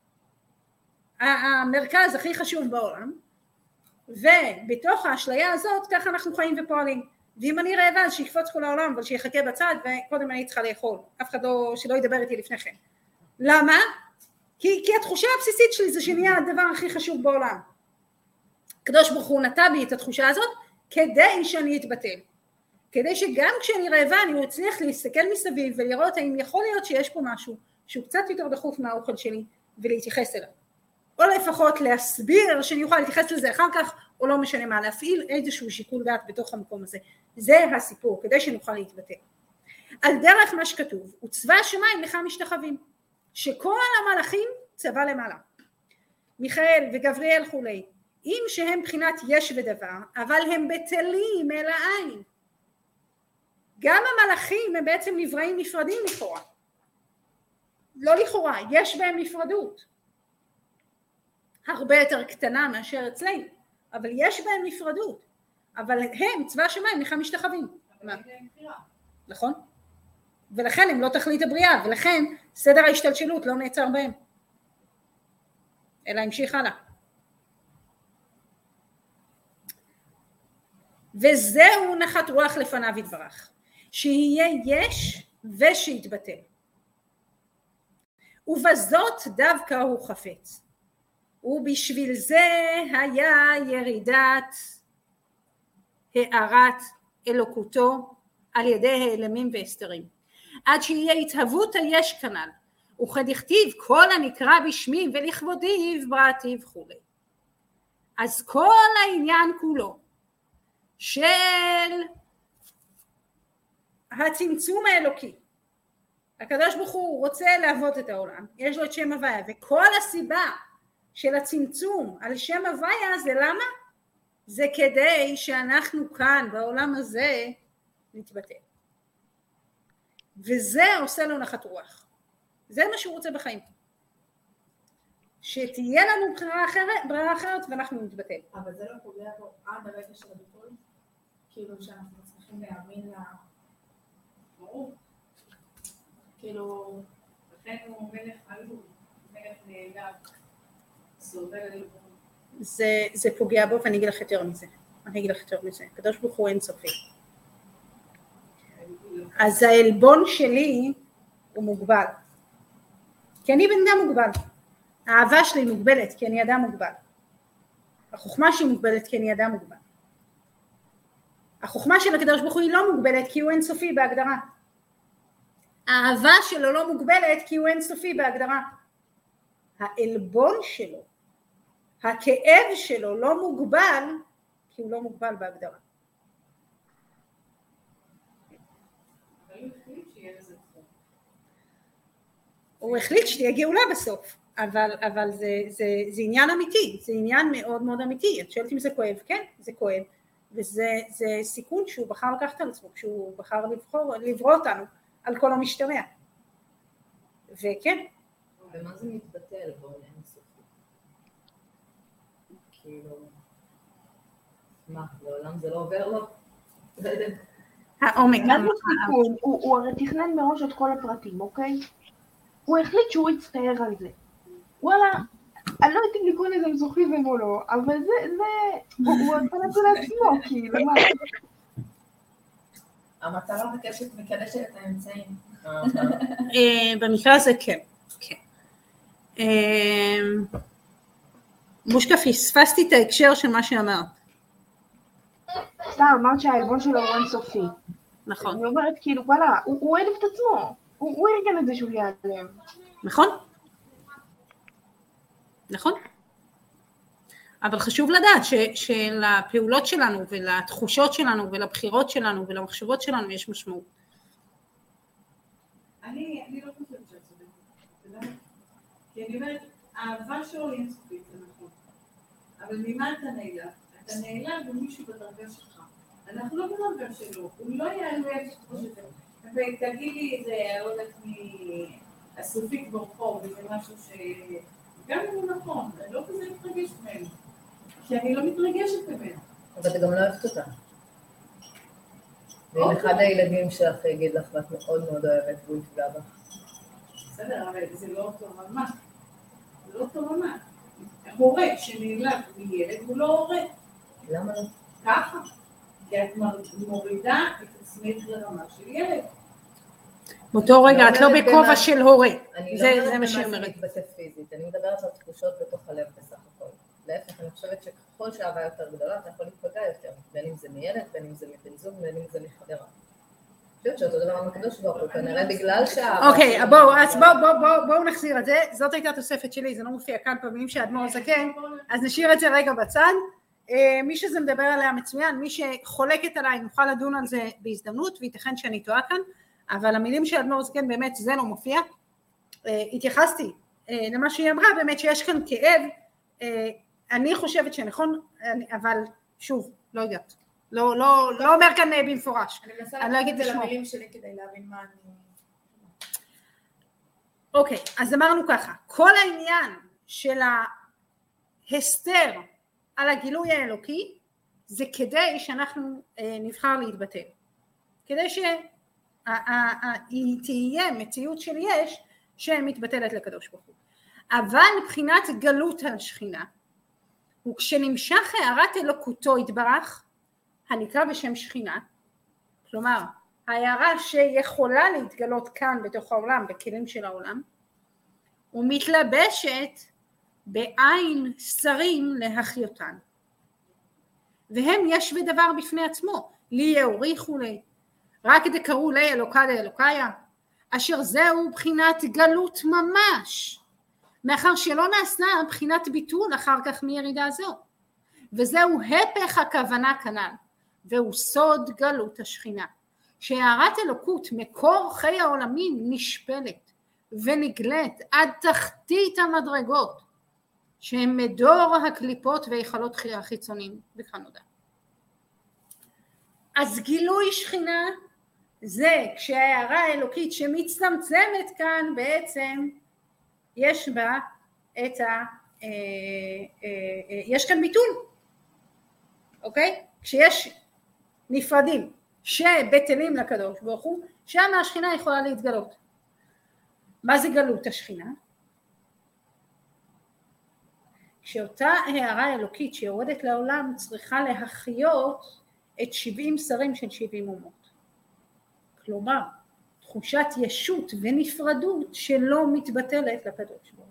המרכז הכי חשוב בעולם, ובתוך האשליה הזאת ככה אנחנו חיים ופועלים. ואם אני רעבה אז שיקפוץ כל העולם, אבל שיחכה בצד, וקודם אני צריכה לאכול, אף אחד לא, שלא ידבר איתי לפני כן. למה? כי, כי התחושה הבסיסית שלי זה שנהיה הדבר הכי חשוב בעולם. הקדוש ברוך הוא נטע בי את התחושה הזאת כדי שאני אתבטל. כדי שגם כשאני רעבה אני אצליח להסתכל מסביב ולראות האם יכול להיות שיש פה משהו שהוא קצת יותר דחוף מהאוכל שלי ולהתייחס אליו. או לפחות להסביר שאני אוכל להתייחס לזה אחר כך, או לא משנה מה, להפעיל איזשהו שיקול דעת בתוך המקום הזה. זה הסיפור, כדי שנוכל להתבטא. על דרך מה שכתוב, וצבא השמיים לך משתחווים, שכל המלאכים צבא למעלה. מיכאל וגבריאל כולי, אם שהם בחינת יש ודבר, אבל הם בטלים אל העין. גם המלאכים הם בעצם נבראים נפרדים לכאורה. לא לכאורה, יש בהם נפרדות. הרבה יותר קטנה מאשר אצלנו, אבל יש בהם נפרדות. אבל הם, צבא השמיים, לך משתחווים. נכון? ולכן הם לא תכלית הבריאה, ולכן סדר ההשתלשלות לא נעצר בהם. אלא המשיך הלאה. וזהו נחת רוח לפניו יתברך, שיהיה יש ושיתבטל. ובזאת דווקא הוא חפץ. ובשביל זה היה ירידת הערת אלוקותו על ידי העלמים והסתרים. עד שיהיה התהוות היש כנ"ל, וכדכתיב כל הנקרא בשמי ולכבודי בראתי וכו'. אז כל העניין כולו של הצמצום האלוקי, הקדוש ברוך הוא רוצה לעבוד את העולם, יש לו את שם הוויה, וכל הסיבה של הצמצום על שם הוויה זה למה? זה כדי שאנחנו כאן בעולם הזה נתבטא. וזה עושה לו נחת רוח. זה מה שהוא רוצה בחיים. שתהיה לנו בחירה אחרת, ברירה אחרת ואנחנו נתבטא. אבל זה לא פוגע בו עד הרגע של הביטול? כאילו שאנחנו צריכים להאמין לה... ברור. כאילו... לכן הוא מלך עלוב, מלך נהדר, סובל עלוב. זה, זה פוגע בו ואני אגיד לך יותר מזה. אני אגיד לך יותר מזה. הקדוש ברוך הוא אין סופי. אז העלבון שלי הוא מוגבל. כי אני בן אדם מוגבל. האהבה שלי מוגבלת כי אני אדם מוגבל. החוכמה שלי מוגבלת כי אני אדם מוגבל. החוכמה של הקדוש ברוך הוא היא לא מוגבלת כי הוא אין סופי בהגדרה. האהבה שלו לא מוגבלת כי הוא אין סופי בהגדרה. העלבון שלו, הכאב שלו לא מוגבל כי הוא לא מוגבל בהגדרה. הוא החליט שתהיה גאולה בסוף, אבל, אבל זה, זה, זה עניין אמיתי, זה עניין מאוד מאוד אמיתי. את שואלת אם זה כואב, כן, זה כואב, וזה זה סיכון שהוא בחר לקחת על עצמו, כשהוא בחר לבחור, לברוא אותנו על כל המשתמע. וכן. ומה זה מתבטל? בואו ננסה. כאילו, מה, לעולם זה לא עובר לו? העומק. הוא הרי תכנן מראש את כל הפרטים, אוקיי? הוא החליט שהוא יצטער על זה. וואלה, אני לא יודעת אם לקרוא לזה מזוכיזם או לא, אבל זה, זה, הוא עושה לזה לעצמו, כאילו, מה? המטרה מקדשת מקדשת את האמצעים. במקרה הזה כן, כן. מושקה, פספסתי את ההקשר של מה שאמרת. סתם, אמרת שהעלבון שלו הוא אינסופי. נכון. אני אומרת, כאילו, וואלה, הוא העלב את עצמו. הוא ארגן את זה שהוא יעלם. נכון? נכון. אבל חשוב לדעת ש, שלפעולות שלנו ולתחושות שלנו ולבחירות שלנו ולמחשבות שלנו יש משמעות. אני, אני לא חושבת שאת צודקת. כי אני אומרת, האהבה שלו היא אינסופית, זה נכון. אבל ממה אתה נעלב? אתה נעלב במישהו בדרגה שלך. אנחנו לא בדרגה שלו, הוא לא יעלב כמו שזה. ותגידי, זה לא יודעת מהסופית ברחוב, וזה משהו שגם אם הוא נכון, אני לא כזה מתרגשת ממנו, כי אני לא מתרגשת ממנו. אבל אתה גם לא אוהבת אותה. ואם אחד הילדים שלך יגיד לך, ואת מאוד מאוד אוהבת, והוא יפגע בך. בסדר, אבל זה לא אותו רמה. זה לא אותו רמה. הורה שנעלב מילד הוא לא הורה. למה לא? ככה. כי את מורידה את עצמך לרמה של ילד. באותו רגע, את לא בכובע של הורה. אני זה- לא זה מה אומרת שהיא במה זה אומרת. מתבטא פיזית, אני מדברת על תחושות בתוך הלב בסך הכל. להפך, אני חושבת שככל שהאהבה יותר גדולה, אתה יכול להיפגע יותר, בין אם זה מילד, בין אם זה מבן זוג, בין אם זה מחברה. אני חושבת שאותו דבר מהקדוש ברוך הוא, כנראה בגלל שהאהבה... אוקיי, בואו, אז בואו, בואו, בואו, בואו נחזיר את זה, זאת הייתה תוספת שלי, זה לא מופיע כאן במילים שהאדמו"ר הזקן, אז נשאיר את זה רגע בצד. אה, מי שזה מדבר עליה מצוין, מי שחולקת עליי, נוכל לדון על זה בהזדמנות, וייתכן שאני טועה כאן, אבל המילים של האדמו"ר הזקן באמת זה לא מופיע. אה, התייחסתי אה, למה שהיא אמרה, באמת שיש כאן כאב, אה, אני חושבת שנכון, אני- אבל שוב, לא יודעת, לא, לא, לא אומר כאן אה, במפורש. אני מנסה אני לא לקחת אגיד את זה בשמו. למילים שלי כדי להבין מה אני... אוקיי, אז אמרנו ככה, כל העניין של ההסתר על הגילוי האלוקי, זה כדי שאנחנו אה, נבחר להתבטל. כדי שהיא תהיה מציאות של יש, שמתבטלת לקדוש ברוך הוא. אבל מבחינת גלות השכינה, וכשנמשך הערת אלוקותו יתברך, הנקרא בשם שכינה, כלומר, ההערה שיכולה להתגלות כאן בתוך העולם, בכלים של העולם, ומתלבשת בעין שרים להחיותן. והם יש בדבר בפני עצמו, לי יאוריכו לי, רק דקראו לי אלוקה לאלוקיה, אשר זהו בחינת גלות ממש, מאחר שלא נעשה בחינת ביטול אחר כך מירידה זו, וזהו הפך הכוונה כנ"ל, והוא סוד גלות השכינה, שהערת אלוקות מקור חיי העולמים נשפלת ונגלית עד תחתית המדרגות, שהם מדור הקליפות והיכלות החיצונים וכנודע. אז גילוי שכינה זה כשההערה האלוקית שמצטמצמת כאן בעצם יש בה את ה... אה, אה, אה, יש כאן ביטול, אוקיי? כשיש נפרדים שבטלים לקדוש ברוך הוא, שם השכינה יכולה להתגלות. מה זה גלות השכינה? כשאותה הערה אלוקית שיורדת לעולם צריכה להחיות את שבעים שרים של שבעים אומות. כלומר, תחושת ישות ונפרדות שלא מתבטלת לקדוש ברוך הוא.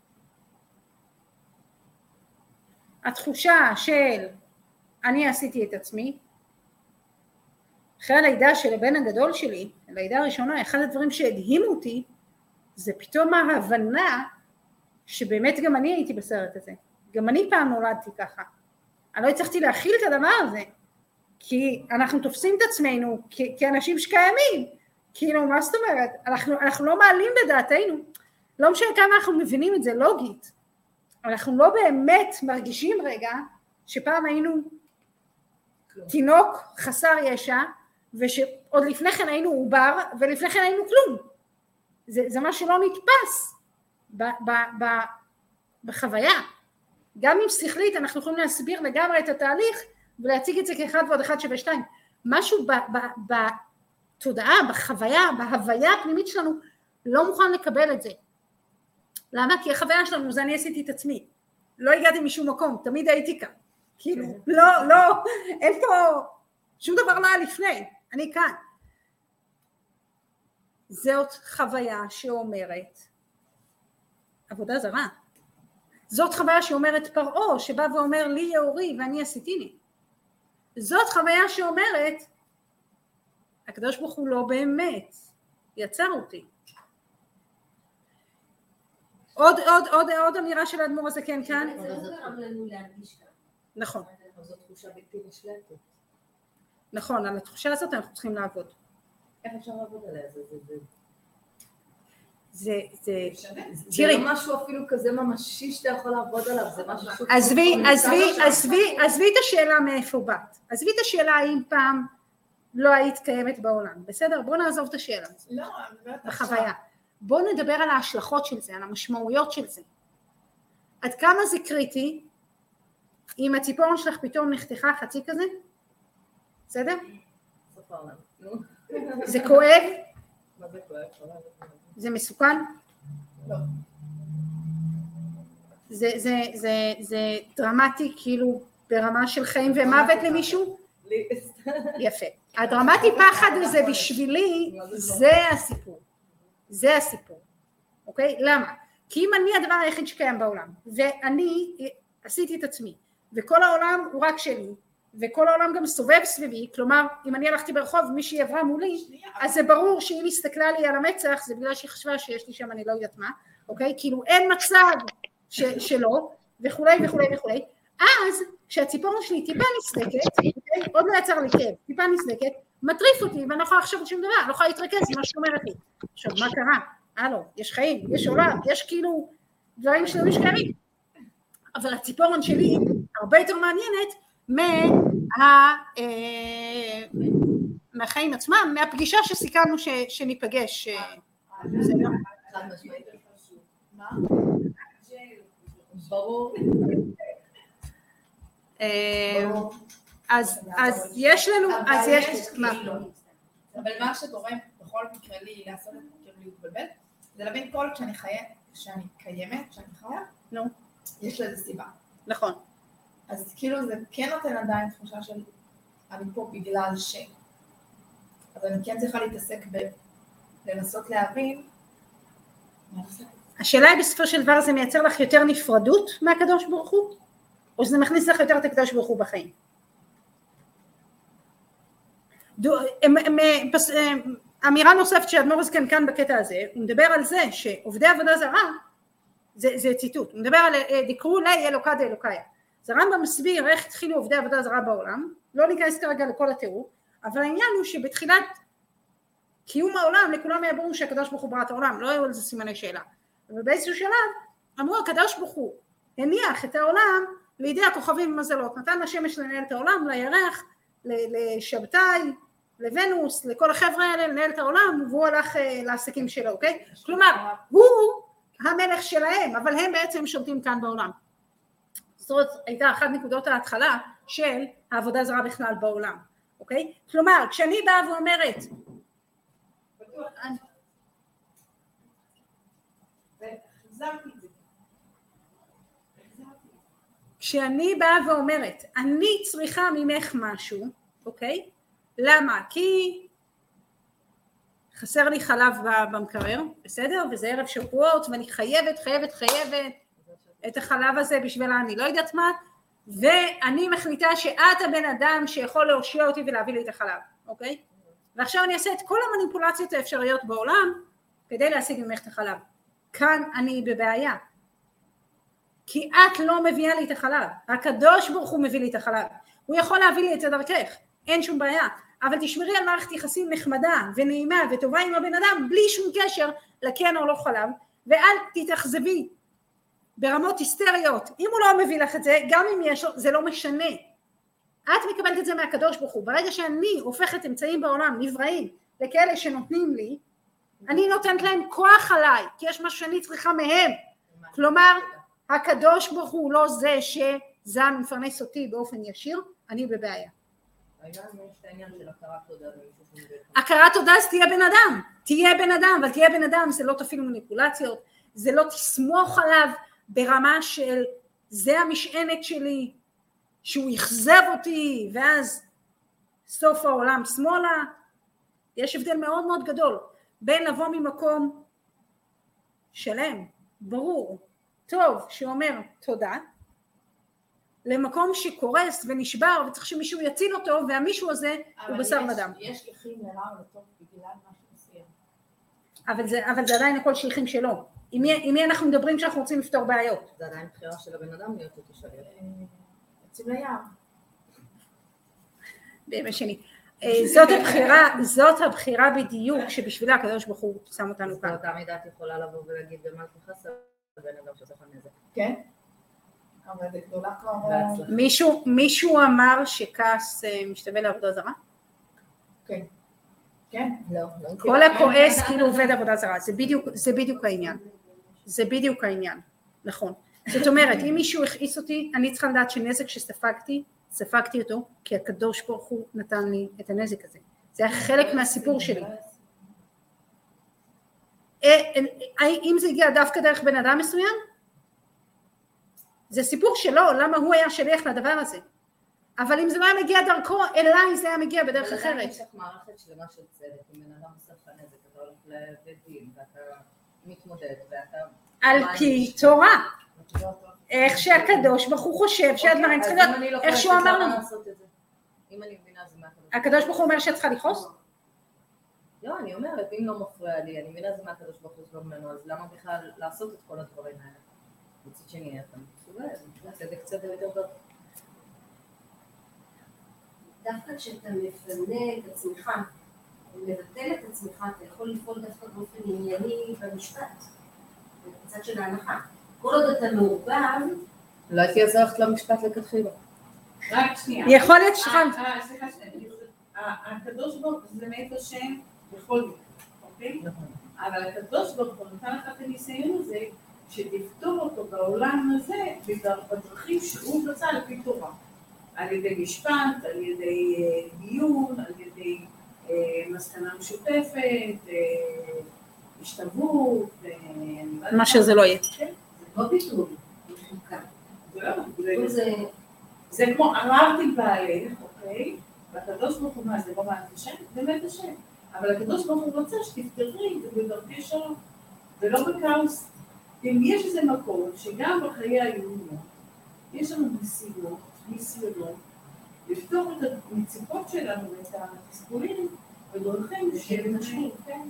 התחושה של אני עשיתי את עצמי, אחרי הלידה של הבן הגדול שלי, הלידה הראשונה, אחד הדברים שהדהימו אותי, זה פתאום ההבנה שבאמת גם אני הייתי בסרט הזה. גם אני פעם נולדתי ככה. אני לא הצלחתי להכיל את הדבר הזה, כי אנחנו תופסים את עצמנו כ- כאנשים שקיימים. כאילו, מה זאת אומרת? אנחנו, אנחנו לא מעלים בדעתנו. לא משנה כמה אנחנו מבינים את זה לוגית. אנחנו לא באמת מרגישים רגע שפעם היינו תינוק חסר ישע, ושעוד לפני כן היינו עובר, ולפני כן היינו כלום. זה, זה מה שלא נתפס ב, ב, ב, בחוויה. גם אם שכלית אנחנו יכולים להסביר לגמרי את התהליך, ולהציג את זה כאחד ועוד אחד שווה שתיים. משהו ב, ב, בתודעה, בחוויה, בהוויה הפנימית שלנו, לא מוכן לקבל את זה. למה? כי החוויה שלנו זה אני עשיתי את עצמי. לא הגעתי משום מקום, תמיד הייתי כאן. כאילו, לא, לא, אין פה שום דבר לא היה לפני, אני כאן. זאת חוויה שאומרת, עבודה זרה. זאת חוויה שאומרת פרעה, שבא ואומר לי יאורי ואני עשיתיני. זאת חוויה שאומרת, הקדוש ברוך הוא לא באמת יצר אותי. עוד, עוד, עוד, עוד אמירה של האדמו"ר הזקן כאן. זה לא גרם לנו להרגיש כאן. נכון. זו תחושה בלתי נשלטת. נכון, על התחושה הזאת אנחנו צריכים לעבוד. איך אפשר לעבוד עליה? זה, זה, זה. זה, זה, זה תראי. לא משהו אפילו כזה ממשי שאתה יכול לעבוד עליו, זה משהו שהוא... עזבי, נמצא עזבי, שם. עזבי, עזבי את השאלה מאיפה באת. עזבי את השאלה האם פעם לא היית קיימת בעולם. בסדר? בוא נעזוב את השאלה הזאת. לא, אני מדברת עכשיו. בחוויה. בוא נדבר על ההשלכות של זה, על המשמעויות של זה. עד כמה זה קריטי, אם הציפורן שלך פתאום נחתכה חצי כזה? בסדר? ספר לנו. נו. זה כואב? מה זה כואב? זה מסוכן? לא. זה, זה, זה, זה דרמטי כאילו ברמה של חיים ומוות למישהו? יפה. הדרמטי פחד הזה בשבילי זה הסיפור. זה הסיפור, אוקיי? למה? כי אם אני הדבר היחיד שקיים בעולם, ואני עשיתי את עצמי, וכל העולם הוא רק שלי, וכל העולם גם סובב סביבי, כלומר, אם אני הלכתי ברחוב ומישהי עברה מולי, אז זה ברור שאם הסתכלה לי על המצח, זה בגלל שהיא חשבה שיש לי שם אני לא יודעת מה, אוקיי? כאילו אין מצב ש- שלא, וכולי וכולי וכולי. אז כשהציפורן שלי טיפה נסדקת, אוקיי? עוד לא יצר לי כאב, טיפה נסדקת, מטריף אותי ואני לא יכולה לחשוב על שום דבר, אני לא יכולה להתרכז עם מה שאומרת לי. עכשיו, מה קרה? הלו, יש חיים, יש עולם, יש כאילו דברים שלא משקרים. אבל הציפורן שלי הרבה יותר מעניינת מה, מהחיים עצמם, מהפגישה שסיכמנו ש, שניפגש. זה לא. מה? ברור. אז אז יש לנו, אז יש, מה? אבל מה שגורם בכל מקרה לי לעשות את זה, כאילו להתבלבל, זה להבין כל כשאני חייבת, כשאני קיימת, כשאני חיה, נו. יש לזה סיבה. נכון. אז כאילו זה כן נותן עדיין תחושה של אני פה בגלל ש... אז אני כן צריכה להתעסק בלנסות להבין מה עושה. השאלה היא בסופו של דבר זה מייצר לך יותר נפרדות מהקדוש ברוך הוא, או שזה מכניס לך יותר את הקדוש ברוך הוא בחיים? דו, הם, הם, פס, אמירה נוספת שאדמו"ר הזקן כאן בקטע הזה, הוא מדבר על זה שעובדי עבודה זרה, זה, זה ציטוט, הוא מדבר על דקרו לי אלוקה דאלוקיה. אז הרמב"ם מסביר איך התחילו עובדי עבודה זרה בעולם, לא ניכנס כרגע לכל התיאור, אבל העניין הוא שבתחילת קיום העולם לכולם היה ברור שהקדוש ברוך הוא ברא את העולם, לא היו על זה סימני שאלה. אבל באיזשהו שלב אמרו הקדוש ברוך הוא הניח את העולם לידי הכוכבים ומזלות, נתן לשמש לנהל את העולם, לירח, לשבתאי, לוונוס, לכל החבר'ה האלה לנהל את העולם, והוא הלך לעסקים שלו, אוקיי? כלומר, הוא המלך שלהם, אבל הם בעצם שולטים כאן בעולם. זאת הייתה אחת נקודות ההתחלה של העבודה זרה בכלל בעולם, אוקיי? כלומר, כשאני באה ואומרת, כשאני באה ואומרת, אני צריכה ממך משהו, אוקיי? למה? כי חסר לי חלב במקרר, בסדר? וזה ערב שבועות, ואני חייבת, חייבת, חייבת את החלב הזה בשבילה, אני לא יודעת מה, ואני מחליטה שאת הבן אדם שיכול להושיע אותי ולהביא לי את החלב, אוקיי? ועכשיו אני אעשה את כל המניפולציות האפשריות בעולם, כדי להשיג ממך את החלב. כאן אני בבעיה. כי את לא מביאה לי את החלב, הקדוש ברוך הוא מביא לי את החלב, הוא יכול להביא לי את זה דרכך, אין שום בעיה, אבל תשמרי על מערכת יחסים נחמדה ונעימה וטובה עם הבן אדם, בלי שום קשר לכן או לא חלב, ואל תתאכזבי ברמות היסטריות, אם הוא לא מביא לך את זה, גם אם יש לו, זה לא משנה, את מקבלת את זה מהקדוש ברוך הוא, ברגע שאני הופכת אמצעים בעולם נבראים לכאלה שנותנים לי, אני נותנת להם כוח עליי, כי יש משהו שאני צריכה מהם, כלומר, הקדוש ברוך הוא לא זה שזן מפרנס אותי באופן ישיר, אני בבעיה. הכרת תודה אז תהיה בן אדם, תהיה בן אדם, אבל תהיה בן אדם, זה לא תפעיל מניפולציות, זה לא תסמוך עליו ברמה של זה המשענת שלי, שהוא יחזב אותי, ואז סוף העולם שמאלה, יש הבדל מאוד מאוד גדול, בין לבוא ממקום שלם, ברור, טוב, שאומר תודה, למקום שקורס ונשבר וצריך שמישהו יציל אותו, והמישהו הזה הוא בשר ודם. יש שליחים לרע ולטוב בגלל משהו מסוים. אבל זה, אבל זה עדיין הכל שליחים שלו. עם מי, עם מי אנחנו מדברים שאנחנו רוצים לפתור בעיות? זה עדיין בחירה של הבן אדם להיות אותו שליח. יוצאים לים. בימי שני. זאת הבחירה, זאת הבחירה בדיוק שבשבילה הקדוש ברוך הוא שם אותנו כאן. באותה מידה את יכולה לבוא ולהגיד במה תחסר לבן אדם שצריך נזק. כן? אבל זה גדולה כבר... מישהו, מישהו אמר שכעס משתווה לעבודה זרה? כן. כן? לא. כל הכועס כאילו עובד עבודה זרה, זה בדיוק, זה בדיוק העניין. זה בדיוק העניין, נכון. זאת אומרת, אם מישהו הכעיס אותי, אני צריכה לדעת שנזק שספגתי, ספגתי אותו, כי הקדוש ברוך הוא נתן לי את הנזק הזה. זה היה חלק מהסיפור שלי. אם זה הגיע דווקא דרך בן אדם מסוים, זה סיפור שלו, למה הוא היה שליח לדבר הזה. אבל אם זה לא היה מגיע דרכו, אליי זה היה מגיע בדרך אבל אחרת. עדיין יש לך מערכת שלמה של צדק, אם בן אדם עושה לך נזק, אתה הולך לבית דין, ואתה מתמודד, ואתה... על פי תורה. איך שהקדוש ברוך הוא חושב שהדברים צריכים להיות, איך שהוא אמר לנו. אם אני מבינה זה מה הקדוש. הקדוש ברוך הוא אומר שאת צריכה לכעוס? לא, אני אומרת, אם לא מפריע לי, אני מבינה זה מה הקדוש ברוך הוא סבור ממנו, אז למה בכלל לעשות את כל הדברים האלה? מצד שני, אתה מסוגל, צדק צדק יותר טוב. דווקא כשאתה מפנה את עצמך, מבטל את עצמך, אתה יכול לפעול דווקא באופן ענייני במשפט, בצד של ההנחה. כל עוד אתה מעורבב, לא הייתי אז הולכת למשפט לכתחילה. רק שנייה. יכול להיות שכן. סליחה שנייה. הקדוש ברוך הוא זה מאת השם בכל מקרה, אוקיי? אבל הקדוש ברוך הוא נתן לך את הניסיון הזה, שתפתור אותו בעולם הזה, בדרכים שהוא רצה על פי תורה. על ידי משפט, על ידי דיון, על ידי מסקנה משותפת, השתלבות, מה שזה לא יהיה. זה לא ביטול, זה חוקה. זה כמו אמרתי בעלך, אוקיי? והקדוש ברוך הוא מה, זה לא מעט השם? זה מעט השם. אבל הקדוש ברוך הוא רוצה שתפתרי בדרכי שלום, ולא בכאוס. אם יש איזה מקום שגם בחיי היומיות, יש לנו משימות, ניסיונות, לפתור את המצוקות שלנו ואת התסכולים בדרכים של אנשים, כן?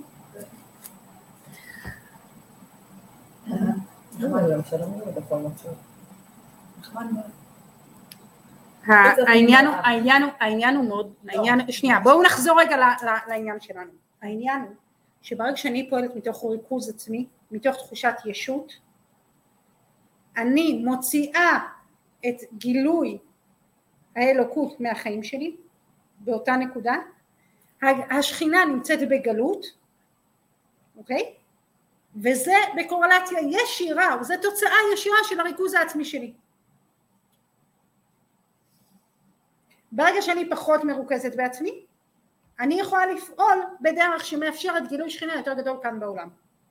העניין הוא מאוד, שנייה, בואו נחזור רגע לעניין שלנו. העניין הוא שברגע שאני פועלת מתוך ריכוז עצמי, מתוך תחושת ישות, אני מוציאה את גילוי האלוקות מהחיים שלי, באותה נקודה, השכינה נמצאת בגלות, אוקיי? וזה בקורלציה ישירה, וזה תוצאה ישירה של הריכוז העצמי שלי. ברגע שאני פחות מרוכזת בעצמי, אני יכולה לפעול בדרך שמאפשרת גילוי שכינה יותר גדול כאן בעולם.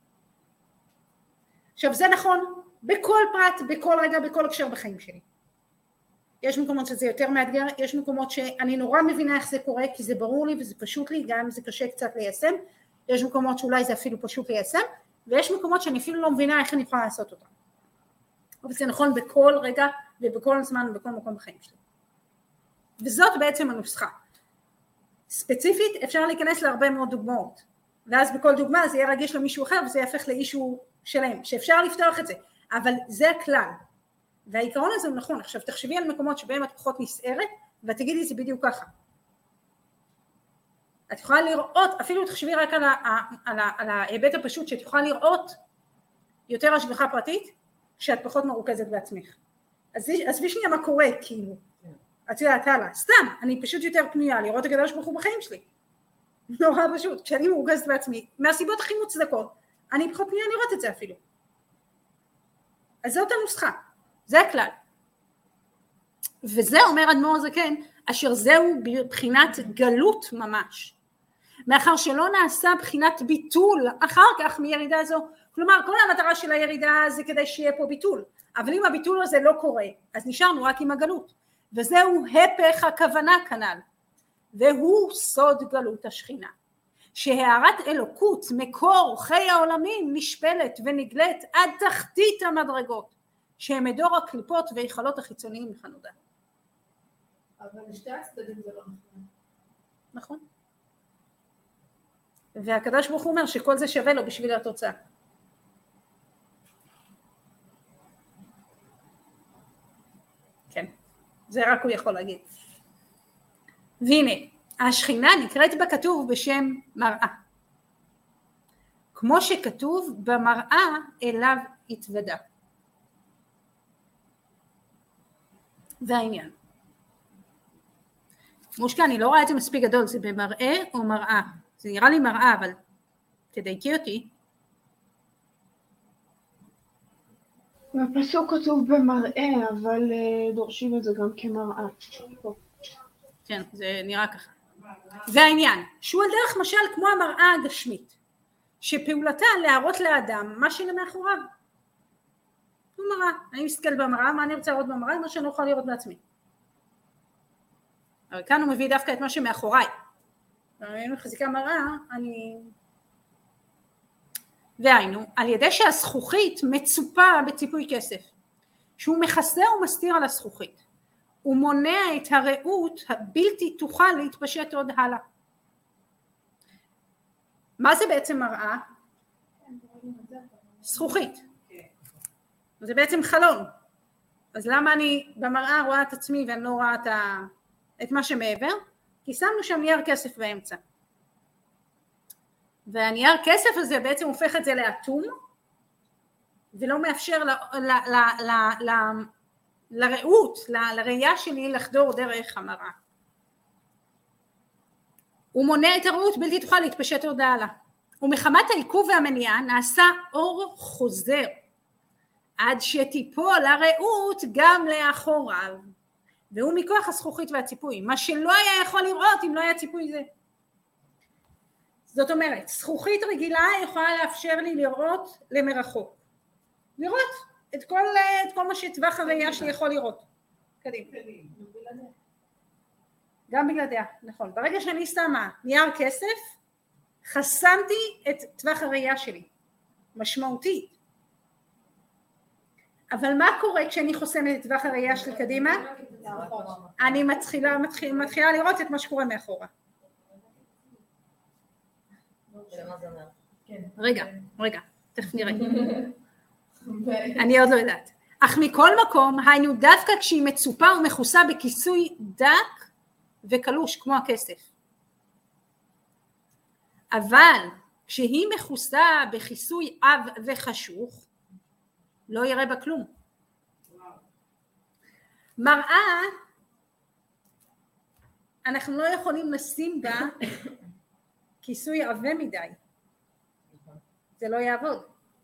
עכשיו זה נכון בכל פרט, בכל רגע, בכל הקשר בחיים שלי. יש מקומות שזה יותר מאתגר, יש מקומות שאני נורא מבינה איך זה קורה, כי זה ברור לי וזה פשוט לי, גם אם זה קשה קצת ליישם, יש מקומות שאולי זה אפילו פשוט ליישם, ויש מקומות שאני אפילו לא מבינה איך אני יכולה לעשות אותם. אבל זה נכון בכל רגע ובכל זמן ובכל מקום בחיים שלי. וזאת בעצם הנוסחה. ספציפית אפשר להיכנס להרבה מאוד דוגמאות, ואז בכל דוגמה זה יהיה רגיש למישהו אחר וזה יהפך לאישו שלהם, שאפשר לפתוח את זה, אבל זה הכלל. והעיקרון הזה הוא נכון. עכשיו תחשבי על מקומות שבהם את פחות נסערת, ותגידי זה בדיוק ככה. את יכולה לראות, אפילו תחשבי רק על, ה, על, ה, על ההיבט הפשוט, שאת יכולה לראות יותר השגחה פרטית, כשאת פחות מרוכזת בעצמך. אז עזבי שנייה מה קורה, כאילו. את יודעת, הלאה, סתם, אני פשוט יותר פנויה לראות הקדוש ברוך הוא בחיים שלי. נורא פשוט, כשאני מרוכזת בעצמי, מהסיבות הכי מוצדקות, אני פחות פנויה לראות את זה אפילו. אז זאת הנוסחה. זה הכלל. וזה אומר אדמו"ר הזקן, אשר זהו בחינת גלות ממש. מאחר שלא נעשה בחינת ביטול אחר כך מירידה זו. כלומר, כל המטרה של הירידה זה כדי שיהיה פה ביטול. אבל אם הביטול הזה לא קורה, אז נשארנו רק עם הגלות. וזהו הפך הכוונה כנ"ל. והוא סוד גלות השכינה. שהערת אלוקות, מקור חיי העולמים, נשפלת ונגלית עד תחתית המדרגות. שהם מדור הקליפות והיכלות החיצוניים מחנודה. אבל לשתי הצדדים זה לא נכון. נכון. והקדוש ברוך הוא אומר שכל זה שווה לו בשביל התוצאה. כן, זה רק הוא יכול להגיד. והנה, השכינה נקראת בכתוב בשם מראה. כמו שכתוב במראה אליו התוודע. זה העניין. מושקה, אני לא רואה את זה מספיק גדול, זה במראה או מראה? זה נראה לי מראה, אבל תדייקי אותי. בפסוק כתוב במראה, אבל דורשים את זה גם כמראה. כן, זה נראה ככה. זה העניין, שהוא על דרך משל כמו המראה הגשמית, שפעולתה להראות לאדם מה שלמאחוריו. הוא מראה, אני מסתכל במראה, מה אני רוצה לראות במראה, מה שאני לא יכולה לראות בעצמי. אבל כאן הוא מביא דווקא את מה שמאחוריי. אני מחזיקה מראה, אני... והיינו, על ידי שהזכוכית מצופה בציפוי כסף, שהוא מכסה ומסתיר על הזכוכית, הוא מונע את הרעות הבלתי תוכל להתפשט עוד הלאה. מה זה בעצם מראה? זכוכית. זה בעצם חלון. אז למה אני במראה רואה את עצמי ואני לא רואה את, ה... את מה שמעבר? כי שמנו שם נייר כסף באמצע. והנייר כסף הזה בעצם הופך את זה לאטום, ולא מאפשר ל... ל... ל... ל... ל... לראות, ל... לראייה שלי לחדור דרך המראה. הוא מונע את הרעות בלתי תוכל להתפשט עוד הלאה. ומחמת העיכוב והמניעה נעשה אור חוזר, עד שתיפול הרעות גם לאחוריו, והוא מכוח הזכוכית והציפוי, מה שלא היה יכול לראות אם לא היה ציפוי זה. זאת אומרת, זכוכית רגילה יכולה לאפשר לי לראות למרחוק, לראות את כל, את כל מה שטווח הראייה שלי יכול לראות. קדימה. גם בלעדיה, נכון. ברגע שאני שמה נייר כסף, חסמתי את טווח הראייה שלי, משמעותית. אבל מה קורה כשאני חוסמת את טווח הראייה שלי קדימה? אני מתחילה, מתחילה, מתחילה לראות את מה שקורה מאחורה. רגע, רגע, תכף נראה. אני עוד לא יודעת. אך מכל מקום, היינו דווקא כשהיא מצופה ומכוסה בכיסוי דק וקלוש, כמו הכסף. אבל כשהיא מכוסה בכיסוי עב וחשוך, לא יראה בה כלום. מראה, אנחנו לא יכולים לשים בה כיסוי עבה מדי. זה לא יעבוד.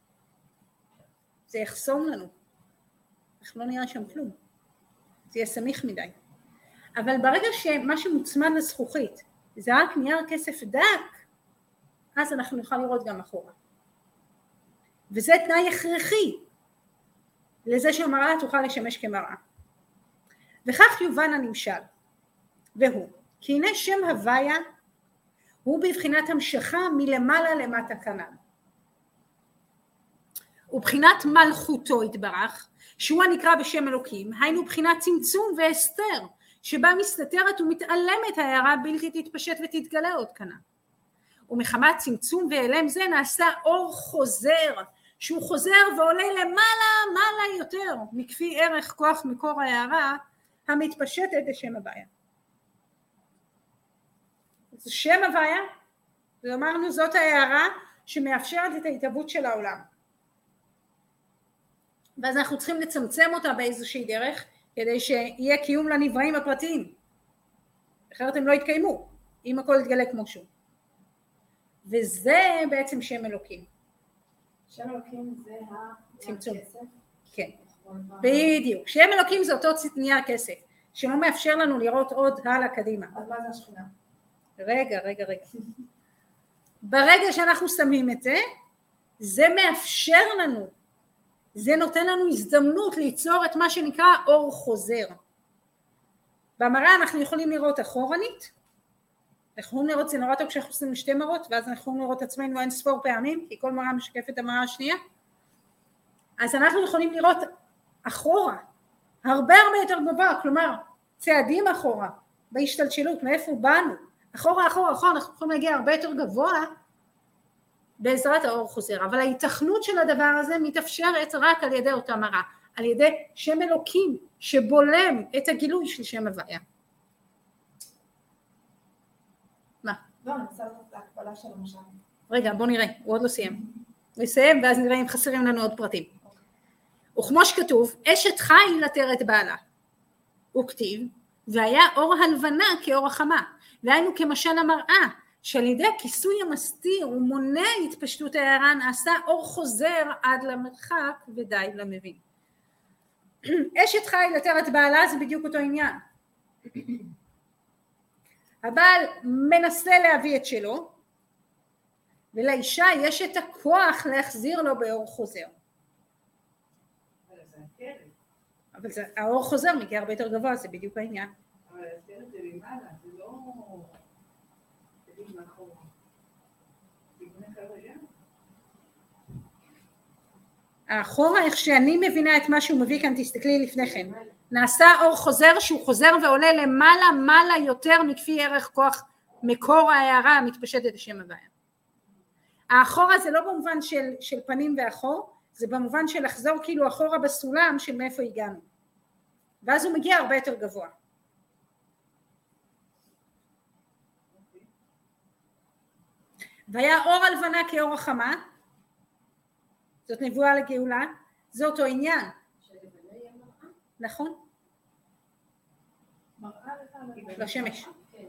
זה יחסום לנו. אנחנו לא נראה שם כלום. זה יהיה סמיך מדי. אבל ברגע שמה שמוצמד לזכוכית זה רק נייר כסף דק, אז אנחנו נוכל לראות גם אחורה. וזה תנאי הכרחי לזה שהמראה תוכל לשמש כמראה. וכך יובן הנמשל, והוא, כי הנה שם הוויה הוא בבחינת המשכה מלמעלה למטה כנ"ל. ובחינת מלכותו יתברך, שהוא הנקרא בשם אלוקים, היינו בחינת צמצום והסתר, שבה מסתתרת ומתעלמת ההערה בלתי תתפשט ותתגלה עוד כנ"ל. ומחמת צמצום והיעלם זה נעשה אור חוזר, שהוא חוזר ועולה למעלה, מעלה יותר, מכפי ערך כוח מקור ההערה המתפשטת לשם הוויה. זה שם הוויה, ואמרנו זאת ההערה שמאפשרת את ההתהוות של העולם. ואז אנחנו צריכים לצמצם אותה באיזושהי דרך, כדי שיהיה קיום לנבראים הפרטיים. אחרת הם לא יתקיימו, אם הכל יתגלה כמו שהוא. וזה בעצם שם אלוקים. שם אלוקים זה צמצום. הכסף? כן, בדיוק. שם אלוקים זה אותו נייר כסף, שלא מאפשר לנו לראות עוד הלאה קדימה. אז מה זה השכינה? רגע, רגע, רגע. ברגע שאנחנו שמים את זה, זה מאפשר לנו, זה נותן לנו הזדמנות ליצור את מה שנקרא אור חוזר. במראה אנחנו יכולים לראות אחורנית, אנחנו יכולים לראות, זה נורא טוב כשאנחנו עושים שתי מראות, ואז אנחנו יכולים לראות עצמנו אין ספור פעמים, כי כל מראה משקפת את המראה השנייה. אז אנחנו יכולים לראות אחורה, הרבה הרבה יותר גבוה, כלומר צעדים אחורה, בהשתלשלות, מאיפה באנו, אחורה אחורה אחורה, אנחנו יכולים להגיע הרבה יותר גבוה, בעזרת האור חוזר, אבל ההיתכנות של הדבר הזה מתאפשרת רק על ידי אותה מראה, על ידי שם אלוקים שבולם את הגילוי של שם הוויה. מה? לא, אני רוצה לתת להקבלה של המשל. רגע, בוא נראה, הוא עוד לא סיים. הוא יסיים ואז נראה אם חסרים לנו עוד פרטים. וכמו שכתוב, אשת חי לתרת בעלה. הוא כתיב, והיה אור הלבנה כאור החמה, והיינו כמשל המראה, שעל ידי הכיסוי המסתיר ומונע התפשטות ההערה נעשה אור חוזר עד למרחק ודי למבין. אשת חי לתרת בעלה זה בדיוק אותו עניין. הבעל מנסה להביא את שלו, ולאישה יש את הכוח להחזיר לו באור חוזר. אבל זה, האור חוזר מגיע הרבה יותר גבוה, זה בדיוק העניין. אבל אבל להסתיר את זה למעלה, זה לא... תגיד מאחורה. תבנה כרגע. האחורה, איך שאני מבינה את מה שהוא מביא כאן, תסתכלי לפני כן. נעשה אור חוזר שהוא חוזר ועולה למעלה, מעלה יותר מכפי ערך כוח מקור ההערה המתפשטת לשם הוויה. האחורה זה לא במובן של, של פנים ואחור, זה במובן של לחזור כאילו אחורה בסולם של מאיפה הגענו. ואז הוא מגיע הרבה יותר גבוה. והיה אור הלבנה כאור החמה, זאת נבואה לגאולה, זה אותו עניין. נכון? לשמש.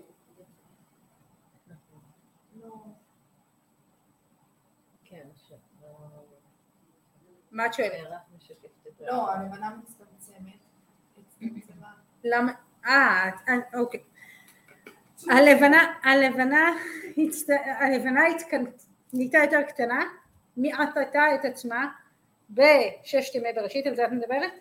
מה את שואלת? לא, הלבנה מצטמצמת. למה? אה, אוקיי. הלבנה, הלבנה, הלבנה נהייתה יותר קטנה, מעטתה את עצמה בששת ימי בראשית, על זה את מדברת?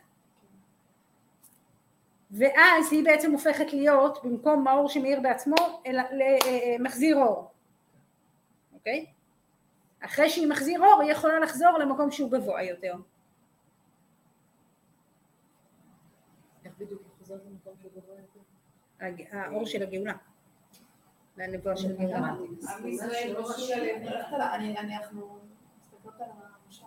ואז היא בעצם הופכת להיות, במקום האור שמאיר בעצמו, אלא מחזיר אור. אוקיי? אחרי שהיא מחזיר אור, היא יכולה לחזור למקום שהוא גבוה יותר. איך בדיוק היא חוזרת למקום שהוא גבוה יותר? האור של הגאולה. לנבואה של הגאולה. עם ישראל לא רשאי לב. אנחנו מסתכלות על המשל.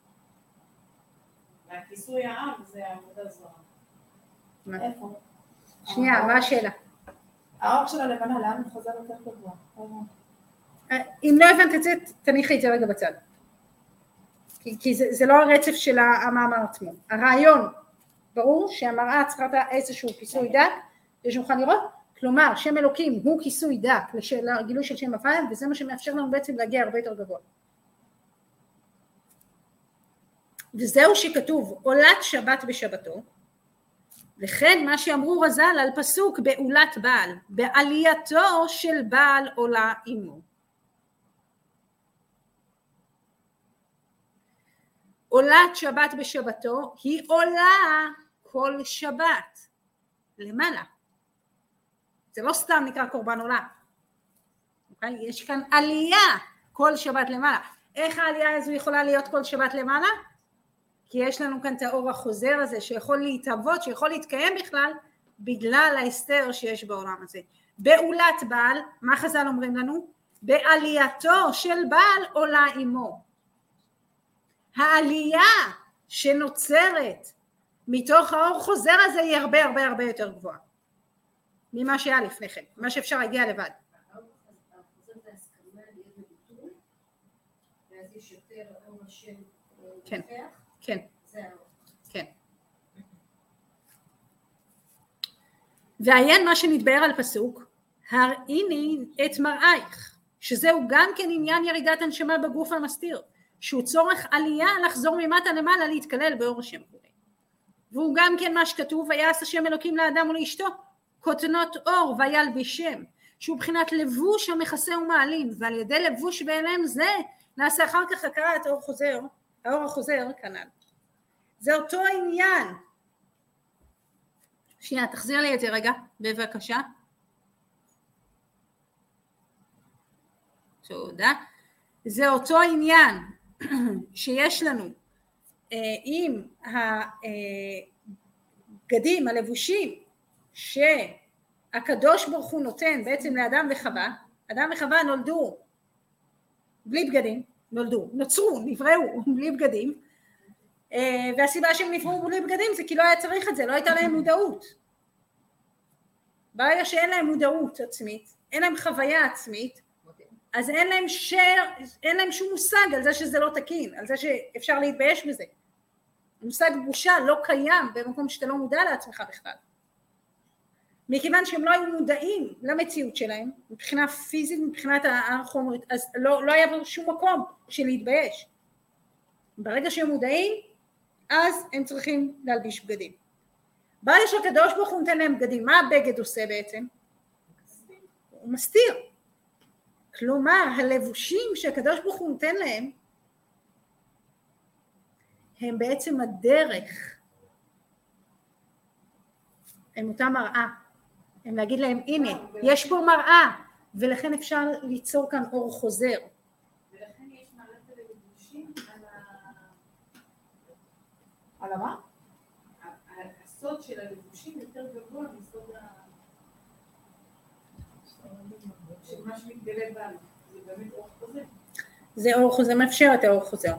והכיסוי העם זה העבודה זרה. איפה? שנייה, מה השאלה? האור של הלבנה, לאן הוא חוזר יותר גבוה? אם לא הבנת את זה, תניחי את זה רגע בצד. כי, כי זה, זה לא הרצף של המאמר עצמו. הרעיון, ברור שהמראה צריכה איזשהו כיסוי דק, יש מוכן לראות? כלומר, שם אלוקים הוא כיסוי דק לגילוי של שם הוויה, וזה מה שמאפשר לנו בעצם להגיע הרבה יותר גבוה. וזהו שכתוב, עולת שבת בשבתו, וכן מה שאמרו רז"ל על פסוק בעולת בעל, בעלייתו של בעל עולה עמו. עולת שבת בשבתו היא עולה כל שבת למעלה. זה לא סתם נקרא קורבן עולה. Okay? יש כאן עלייה כל שבת למעלה. איך העלייה הזו יכולה להיות כל שבת למעלה? כי יש לנו כאן את האור החוזר הזה שיכול להתהוות, שיכול להתקיים בכלל בגלל ההסתר שיש בעולם הזה. בעולת בעל, מה חז"ל אומרים לנו? בעלייתו של בעל עולה עמו. העלייה שנוצרת מתוך האור חוזר הזה היא הרבה הרבה הרבה יותר גבוהה ממה שהיה לפני כן, מה שאפשר להגיע לבד. האור חוזר בהסכמה להיות בביטול, ואז יש יותר אור השם כן, נפח. כן, זה האור. כן. ועיין מה שנתבאר על פסוק, הראיני את מראייך, שזהו גם כן עניין ירידת הנשמה בגוף המסתיר, שהוא צורך עלייה לחזור ממטה למעלה להתקלל באור השם. והוא גם כן מה שכתוב, ויעש השם אלוקים לאדם ולאשתו, כותנות אור וילבישם, שהוא בחינת לבוש המכסה ומעלים, ועל ידי לבוש בהלם זה נעשה אחר כך הכרת האור חוזר, האור החוזר כנ"ל. זה אותו עניין. שנייה, תחזיר לי את זה רגע, בבקשה. תודה. זה אותו עניין שיש לנו עם הבגדים, הלבושים שהקדוש ברוך הוא נותן בעצם לאדם וחווה. אדם וחווה נולדו בלי בגדים, נולדו, נוצרו, נבראו בלי בגדים, והסיבה שהם נבראו בלי בגדים זה כי לא היה צריך את זה, לא הייתה להם מודעות. ברגע שאין להם מודעות עצמית, אין להם חוויה עצמית, אז אין להם, שר, אין להם שום מושג על זה שזה לא תקין, על זה שאפשר להתבייש בזה. המושג בושה לא קיים במקום שאתה לא מודע לעצמך בכלל. מכיוון שהם לא היו מודעים למציאות שלהם, מבחינה פיזית, מבחינת החומרית, אז לא, לא היה שום מקום של להתבייש. ברגע שהם מודעים, אז הם צריכים להלביש בגדים. ברגע שהקדוש ברוך הוא נותן להם בגדים, מה הבגד עושה בעצם? הוא מסתיר. כלומר, הלבושים שהקדוש ברוך הוא נותן להם, הם בעצם הדרך, הם אותה מראה. הם להגיד להם, הנה, יש פה מראה, ולכן אפשר ליצור כאן אור חוזר. ולכן יש מערכת הלבושים על ה... על מה? הסוד של הלבושים יותר גבוה מסוד ה... שמה שמתגלה בנו, זה באמת אור חוזר. זה אור חוזר, מאפשר את האור חוזר.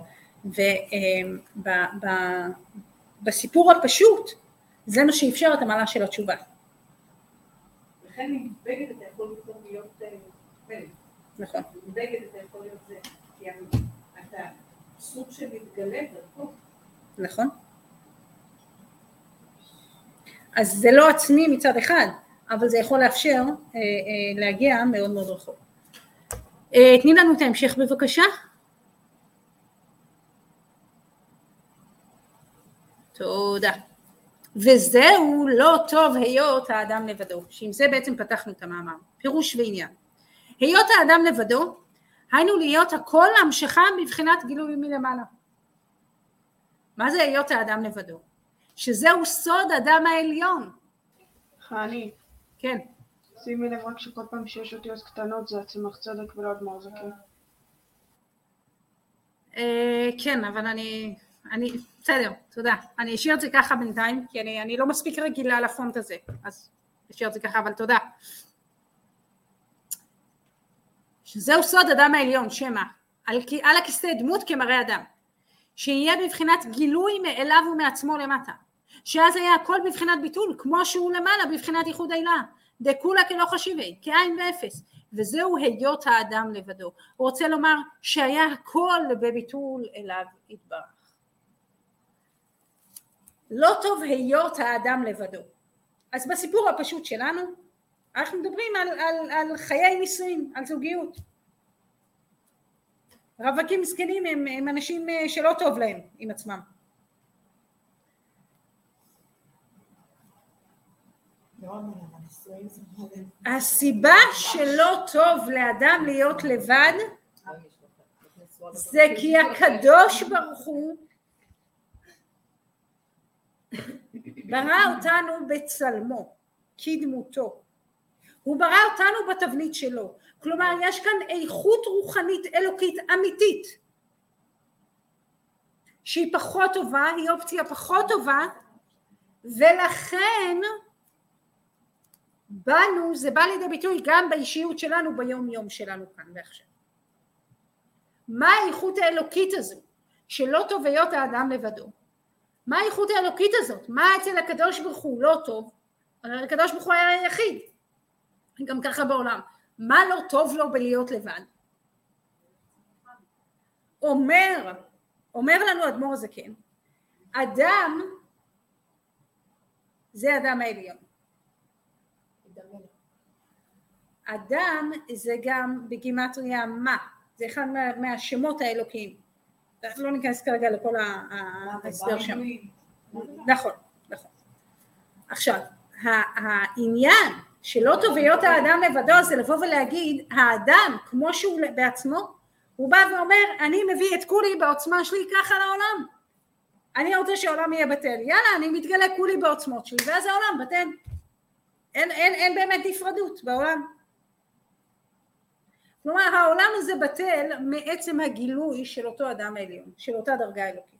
ובסיפור הפשוט, זה מה שאפשר את המעלה של התשובה. לכן עם בגד אתה יכול פתאום להיות מלך. נכון. עם בגד אתה יכול להיות זה, כי אתה סוג שמתגלה דרכו. נכון. אז זה לא עצמי מצד אחד, אבל זה יכול לאפשר אה, אה, להגיע מאוד מאוד רחוק. אה, תני לנו את ההמשך בבקשה. תודה. וזהו לא טוב היות האדם לבדו, שעם זה בעצם פתחנו את המאמר, פירוש ועניין. היות האדם לבדו, היינו להיות הכל המשכה מבחינת גילוי מלמעלה. מה זה היות האדם לבדו? שזהו סוד אדם העליון. חני, כן. שימי לב רק שכל פעם שיש אותיות קטנות זה צמח צדק ולא אדמו"ר זקן. כן, אבל אני, אני, בסדר, תודה. אני אשאיר את זה ככה בינתיים, כי אני, אני לא מספיק רגילה לפונט הזה, אז אשאיר את זה ככה, אבל תודה. שזהו סוד אדם העליון, שמה, על, על הכיסא דמות כמראה אדם, שיהיה בבחינת גילוי מאליו ומעצמו למטה, שאז היה הכל בבחינת ביטול, כמו שהוא למעלה בבחינת ייחוד העילה, דקולה כלא חשיבי, כאין ואפס, וזהו היות האדם לבדו. הוא רוצה לומר שהיה הכל בביטול אליו יתברך. לא טוב היות האדם לבדו. אז בסיפור הפשוט שלנו, אנחנו מדברים על, על, על חיי נישואים, על זוגיות. רווקים מסכנים הם, הם אנשים שלא טוב להם עם עצמם. הסיבה שלא טוב לאדם להיות לבד זה כי הקדוש ברוך הוא ברא אותנו בצלמו, כדמותו. הוא ברא אותנו בתבנית שלו. כלומר, יש כאן איכות רוחנית אלוקית אמיתית שהיא פחות טובה, היא אופציה פחות טובה, ולכן בנו, זה בא לידי ביטוי גם באישיות שלנו ביום יום שלנו כאן ועכשיו. מה האיכות האלוקית הזו שלא טוב היות האדם לבדו? מה האיכות האלוקית הזאת? מה אצל הקדוש ברוך הוא לא טוב? הקדוש ברוך הוא היה היחיד, גם ככה בעולם. מה לא טוב לו בלהיות לבד? אומר, אומר לנו אדמו"ר הזקן, אדם זה אדם העליון. אדם זה גם בגימטריה מה, זה אחד מה, מהשמות האלוקיים. לא ניכנס כרגע לכל ההסבר שם. נכון, נכון. עכשיו, העניין שלא טוב היות האדם לבדו זה לבוא ולהגיד, האדם כמו שהוא בעצמו, הוא בא ואומר, אני מביא את כולי בעוצמה שלי ככה לעולם. אני רוצה שהעולם יהיה בטל. יאללה, אני מתגלה כולי בעוצמות שלי, ואז העולם בטל. אין, אין, אין באמת נפרדות בעולם. כלומר, העולם הזה בטל מעצם הגילוי של אותו אדם העליון, של אותה דרגה אלוקית.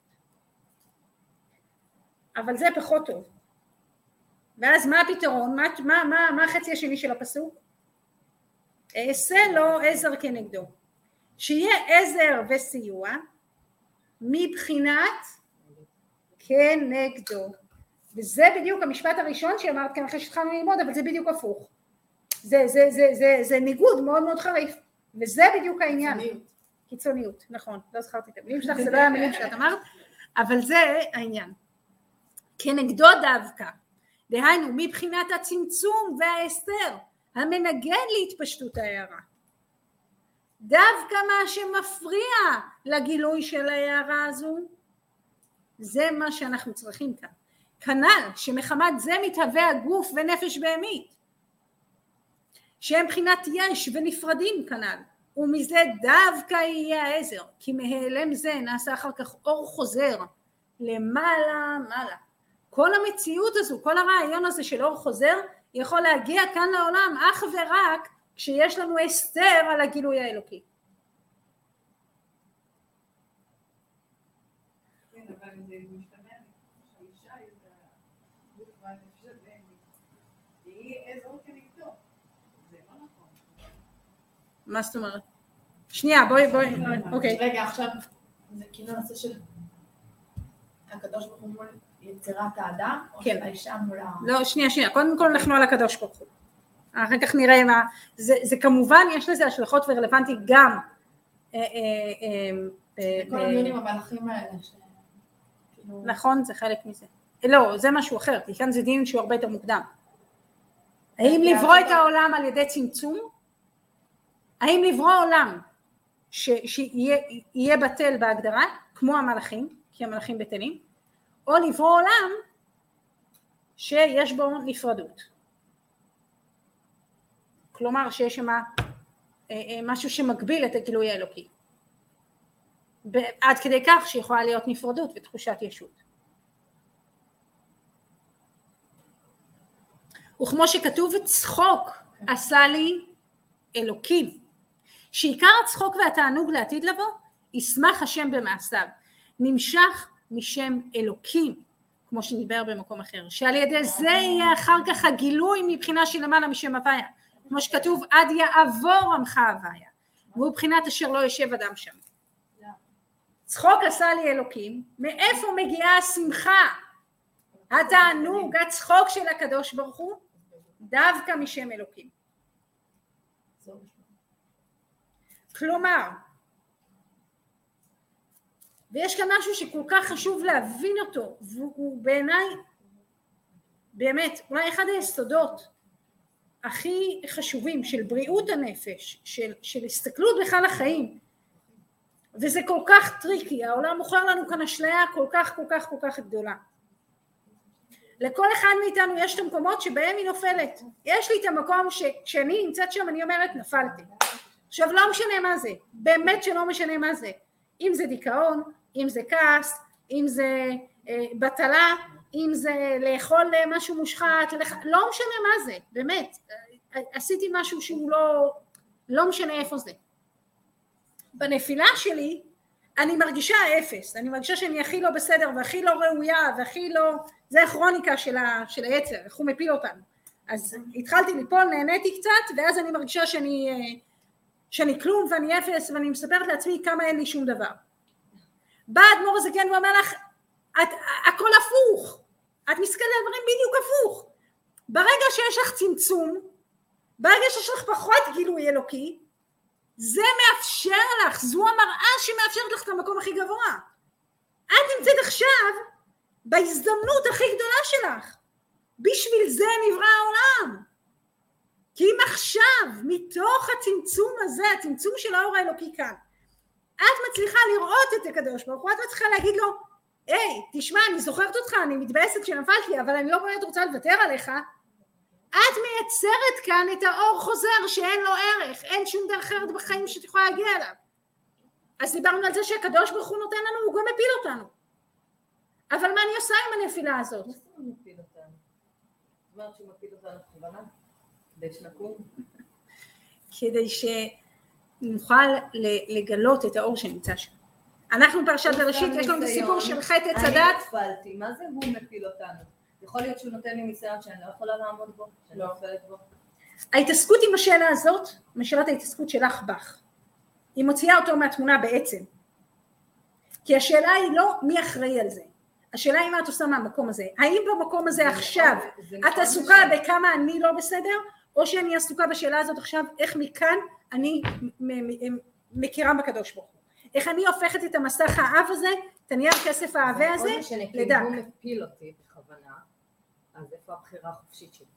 אבל זה פחות טוב. ואז מה הפתרון? מה, מה, מה, מה החצי השני של הפסוק? אעשה לו עזר כנגדו. שיהיה עזר וסיוע מבחינת כנגדו. וזה בדיוק המשפט הראשון שאמרת כאן אחרי שהתחלנו ללמוד, אבל זה בדיוק הפוך. זה, זה, זה, זה, זה ניגוד מאוד מאוד חריף. וזה בדיוק העניין. קיצוניות. קיצוניות, נכון. לא זכרתי את המילים שלך, זה לא היה המילים שאת אמרת, אבל זה העניין. כנגדו דווקא. דהיינו, מבחינת הצמצום וההסתר, המנגד להתפשטות ההערה. דווקא מה שמפריע לגילוי של ההערה הזו, זה מה שאנחנו צריכים כאן. כנ"ל, שמחמת זה מתהווה הגוף ונפש בהמית, שהם בחינת יש ונפרדים כנ"ל, ומזה דווקא יהיה העזר, כי מהיעלם זה נעשה אחר כך אור חוזר, למעלה מעלה. כל המציאות הזו, כל הרעיון הזה של אור חוזר, יכול להגיע כאן לעולם אך ורק כשיש לנו הסתר על הגילוי האלוקי. כן, אבל זה משתמע, שהאישה היא גוף והנפש שווה, והיא עזרו כנגדו. זה לא נכון. מה זאת אומרת? שנייה, בואי, בואי, אוקיי. רגע, עכשיו, זה כאילו נושא של הקדוש ברוך הוא מול יצירת האדם, או כן. של האישה מול ה... לא, שנייה, שנייה, קודם כל אנחנו על הקדוש ברוך הוא. אחר כך נראה מה, זה, זה כמובן יש לזה השלכות ורלוונטי גם. אה, אה, אה, כל הדיונים המהלכים האלה. ש... כאילו... נכון, זה חלק מזה. לא, זה משהו אחר, כי כאן זה דין שהוא הרבה יותר מוקדם. האם לברוא את העולם על ידי צמצום? האם לברוא עולם ש, שיהיה בטל בהגדרה, כמו המלאכים, כי המלאכים בטלים, או לברוא עולם שיש בו נפרדות. כלומר שיש שם משהו שמגביל את הגילוי האלוקי. עד כדי כך שיכולה להיות נפרדות ותחושת ישות. וכמו שכתוב, צחוק עשה לי אלוקים. שעיקר הצחוק והתענוג לעתיד לבוא, ישמח השם במעשיו. נמשך משם אלוקים, כמו שניבר במקום אחר. שעל ידי זה יהיה אחר כך הגילוי מבחינה של למעלה משם הוויה. כמו שכתוב, עד יעבור עמך הוויה. והוא בחינת אשר לא יושב אדם שם. צחוק עשה לי אלוקים. מאיפה מגיעה השמחה? התענוג, הצחוק של הקדוש ברוך הוא, דווקא משם אלוקים. כלומר, ויש כאן משהו שכל כך חשוב להבין אותו, והוא בעיניי באמת אולי אחד היסודות הכי חשובים של בריאות הנפש, של, של הסתכלות בכלל החיים, וזה כל כך טריקי, העולם מוכר לנו כאן אשליה כל כך כל כך כל כך גדולה. לכל אחד מאיתנו יש את המקומות שבהם היא נופלת. יש לי את המקום שכשאני נמצאת שם אני אומרת נפלתי. עכשיו לא משנה מה זה, באמת שלא משנה מה זה. אם זה דיכאון, אם זה כעס, אם זה אה, בטלה, אם זה לאכול משהו מושחת, לח... לא משנה מה זה, באמת. עשיתי משהו שהוא לא, לא משנה איפה זה. בנפילה שלי אני מרגישה אפס, אני מרגישה שאני הכי לא בסדר והכי לא ראויה והכי לא, זה הכרוניקה של, ה, של היצר, איך הוא מפיל אותנו. אז התחלתי ליפול, נהניתי קצת, ואז אני מרגישה שאני, שאני כלום ואני אפס, ואני מספרת לעצמי כמה אין לי שום דבר. בא אדמו"ר הזקן ואומר לך, את, הכל הפוך, את מסתכלת על דברים בדיוק הפוך. ברגע שיש לך צמצום, ברגע שיש לך פחות גילוי אלוקי, זה מאפשר לך, זו המראה שמאפשרת לך את המקום הכי גבוה. את נמצאת עכשיו בהזדמנות הכי גדולה שלך. בשביל זה נברא העולם. כי אם עכשיו, מתוך הצמצום הזה, הצמצום של האור האלוקי כאן, את מצליחה לראות את הקדוש ברוך הוא, את מצליחה להגיד לו, היי, תשמע, אני זוכרת אותך, אני מתבאסת שנפלתי, אבל אני לא באמת רוצה לוותר עליך, את מייצרת כאן את האור חוזר שאין לו ערך, אין שום דרך אחרת בחיים שאת יכולה להגיע אליו. אז דיברנו על זה שהקדוש ברוך הוא נותן לנו, הוא גם מפיל אותנו. אבל מה אני עושה עם הנפילה הזאת? מה זה הוא מפיל אותנו? זאת אומרת שהוא מפיל אותנו בכוונה? כדי שנקום? כדי שנוכל לגלות את האור שנמצא שם. אנחנו פרשת בראשית, יש לנו את הסיפור של חטא עץ הדת. אני נפלתי, מה זה הוא מפיל אותנו? יכול להיות שהוא נותן לי ניסיון שאני לא יכולה לעמוד בו, שאני לא נופלת בו. ההתעסקות עם השאלה הזאת, משאלת ההתעסקות שלך בך, היא מוציאה אותו מהתמונה בעצם. כי השאלה היא לא מי אחראי על זה. השאלה היא מה את עושה מהמקום הזה. האם במקום הזה עכשיו את עסוקה בכמה אני לא בסדר, או שאני עסוקה בשאלה הזאת עכשיו, איך מכאן אני מכירה בקדוש ברוך הוא. איך אני הופכת את המסך האב הזה, את הנייר כסף האהבה הזה, לדק. אם הוא מפיל אותי בכוונה, אז איפה הבחירה החופשית שלי?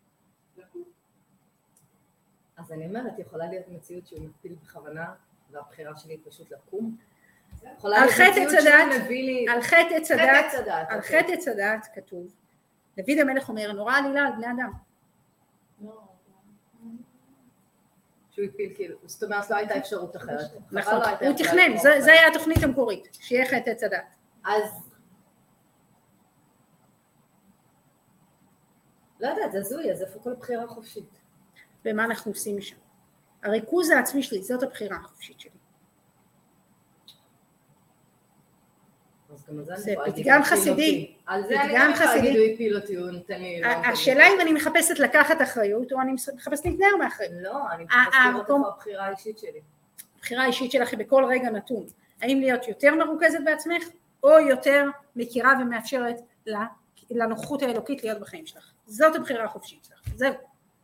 אז אני אומרת, יכולה להיות מציאות שהוא מפיל בכוונה, והבחירה שלי היא פשוט לקום? על חטא עץ הדת, על חטא עץ הדת, על חטא עץ הדת כתוב, דוד המלך אומר, נורא עלילה על בני אדם. שהוא הפיל כאילו, זאת אומרת לא הייתה אפשרות אחרת. נכון, הוא תכנן, זה היה התוכנית המקורית, שיהיה חטא עץ הדת. אז לא יודעת, זה הזוי, אז איפה כל בחירה חופשית? ומה אנחנו עושים משם? הריכוז העצמי שלי, זאת הבחירה החופשית שלי. זה פתגם חסידי. על זה אני גם יכולה להגיד, הוא הפיל אותי, הוא נותן לי... השאלה אם אני מחפשת לקחת אחריות, או אני מחפשת להתנער מאחריות. לא, אני מחפשת לראות איפה הבחירה האישית שלי. הבחירה האישית שלך היא בכל רגע נתון. האם להיות יותר מרוכזת בעצמך, או יותר מכירה ומאפשרת לנוכחות האלוקית להיות בחיים שלך. זאת הבחירה החופשית שלך. זהו.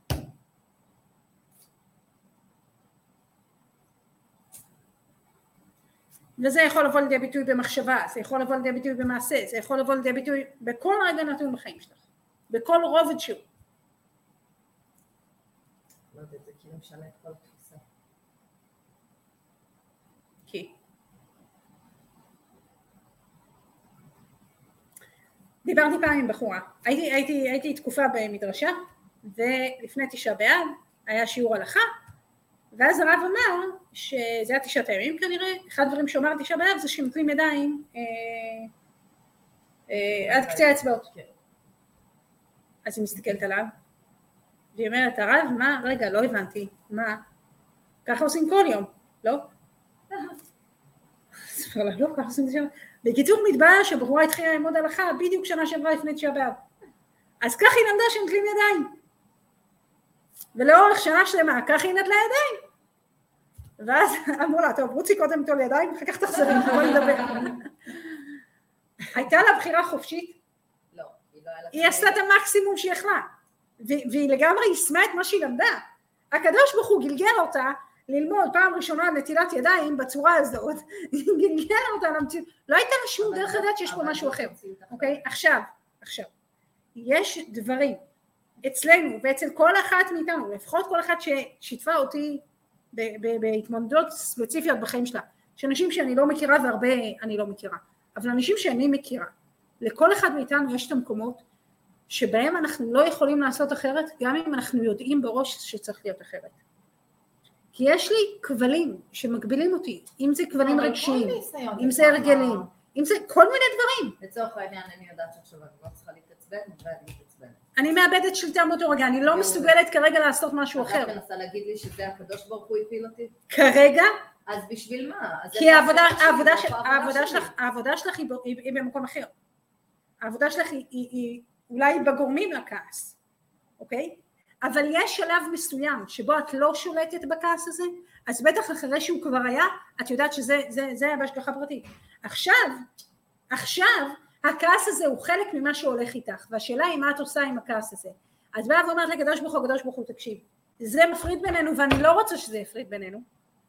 וזה יכול לבוא לידי ביטוי במחשבה, זה יכול לבוא לידי ביטוי במעשה, זה יכול לבוא לידי ביטוי בכל רגע נתון בחיים שלך, בכל רובד שהוא. לא יודעת, זה כאילו משנה את כל התפיסה. כי? דיברתי פעם עם בחורה, הייתי, הייתי, הייתי תקופה במדרשה, ולפני תשעה באב היה שיעור הלכה, ואז הרב אמר שזה היה תשעת הימים כנראה, אחד הדברים שאומר תשעה באב זה שנוטלים ידיים אה, אה, עד קצה האצבעות. אז היא מסתכלת עליו, והיא אומרת, הרב, מה? רגע, לא הבנתי, מה? ככה עושים כל יום, לא? אז אומר לה, לא, ככה עושים תשעה באב. בקיצור מתברר שבחורה התחילה ללמוד הלכה בדיוק שנה שעברה לפני תשעה באב. אז ככה היא למדה שנוטלים ידיים. ולאורך שנה שלמה, ככה היא נטלה ידיים. ואז אמרו לה, טוב, רוצי קודם טול ידיים, אחר כך תחזרי, בוא נדבר. הייתה לה בחירה חופשית? לא, היא לא היה לה... היא עשתה את המקסימום שהיא יכלה, והיא לגמרי יישמה את מה שהיא למדה. הקדוש ברוך הוא גלגל אותה ללמוד פעם ראשונה נטילת ידיים בצורה הזאת, גלגל אותה למציאות, לא הייתה לה שום דרך לדעת שיש פה משהו אחר. אוקיי, עכשיו, עכשיו, יש דברים אצלנו ואצל כל אחת מאיתנו, לפחות כל אחת ששיתפה אותי בהתמודדות ספציפיות בחיים שלה, שאנשים שאני לא מכירה והרבה אני לא מכירה, אבל אנשים שאני מכירה, לכל אחד מאיתנו יש את המקומות שבהם אנחנו לא יכולים לעשות אחרת, גם אם אנחנו יודעים בראש שצריך להיות אחרת. כי יש לי כבלים שמגבילים אותי, אם זה כבלים רגשיים, אם זה הרגלים, אם זה כל מיני דברים. לצורך העניין אני יודעת שעכשיו אני לא צריכה להתעצבן ואני מתעצבן. אני מאבדת שליטה באותו רגע, אני לא מסוגלת כרגע לעשות משהו אחר. אתה מנסה להגיד לי שזה הקדוש ברוך הוא הפיל אותי? כרגע? אז בשביל מה? כי העבודה שלך היא במקום אחר. העבודה שלך היא אולי בגורמים לכעס, אוקיי? אבל יש שלב מסוים שבו את לא שולטת בכעס הזה, אז בטח אחרי שהוא כבר היה, את יודעת שזה זה, זה היה בהשגחה פרטית. עכשיו, עכשיו, הכעס הזה הוא חלק ממה שהולך איתך, והשאלה היא מה את עושה עם הכעס הזה. אז באה ואומרת לקדוש ברוך הוא, הקדוש ברוך הוא תקשיב, זה מפריד בינינו ואני לא רוצה שזה יפריד בינינו.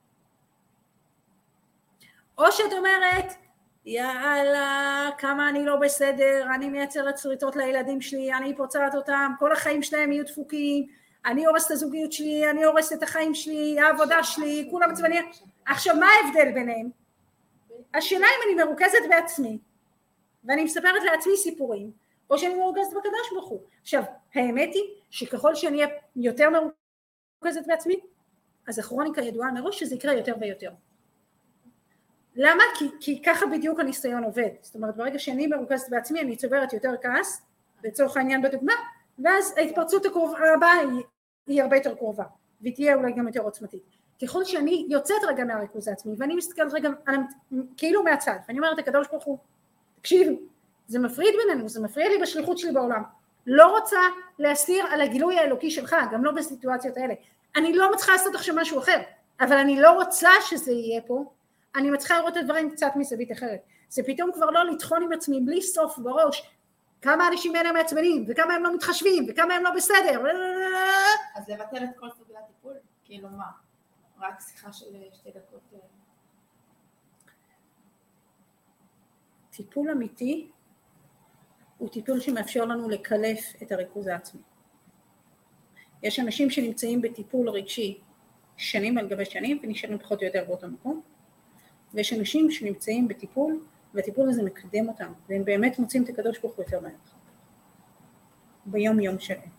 או שאת אומרת, יאללה, כמה אני לא בסדר, אני מייצרת שריטות לילדים שלי, אני פוצעת אותם, כל החיים שלהם יהיו דפוקים, אני הורסת את הזוגיות שלי, אני הורסת את החיים שלי, העבודה שלי, כולם עצבניים. עכשיו, מה ההבדל ביניהם? השאלה אם אני מרוכזת בעצמי, ואני מספרת לעצמי סיפורים, או שאני מרוכזת בקדוש ברוך הוא. עכשיו, האמת היא שככל שאני אהיה יותר מרוכזת בעצמי, אז הכרוניקה ידועה מראש שזה יקרה יותר ויותר. למה? כי, כי ככה בדיוק הניסיון עובד. זאת אומרת, ברגע שאני מרוכזת בעצמי, אני צוברת יותר כעס, לצורך העניין בדוגמה, ואז ההתפרצות הבאה היא, היא הרבה יותר קרובה, והיא תהיה אולי גם יותר עוצמתית. ככל שאני יוצאת רגע מהריכוז העצמי, ואני מסתכלת רגע כאילו מהצד, ואני אומרת, הקדוש ברוך הוא, תקשיב, זה מפריד בינינו, זה מפריע לי בשליחות שלי בעולם. לא רוצה להסתיר על הגילוי האלוקי שלך, גם לא בסיטואציות האלה. אני לא מצליחה לעשות עכשיו משהו אחר, אבל אני לא רוצה שזה יהיה פה, אני מצליחה לראות את הדברים קצת מזווית אחרת. זה פתאום כבר לא לטחון עם עצמי בלי סוף בראש, כמה אנשים האלה מעצבנים, וכמה הם לא מתחשבים, וכמה הם לא בסדר. אז לבטל את כל סוגי הטיפול? כאילו מה? רק שיחה של שתי דקות? טיפול אמיתי הוא טיפול שמאפשר לנו לקלף את הריכוז העצמי. יש אנשים שנמצאים בטיפול רגשי שנים על גבי שנים ונשארים פחות או יותר באותו מקום, ויש אנשים שנמצאים בטיפול והטיפול הזה מקדם אותם והם באמת מוצאים את הקדוש ברוך הוא יותר מהר ביום יום שלהם.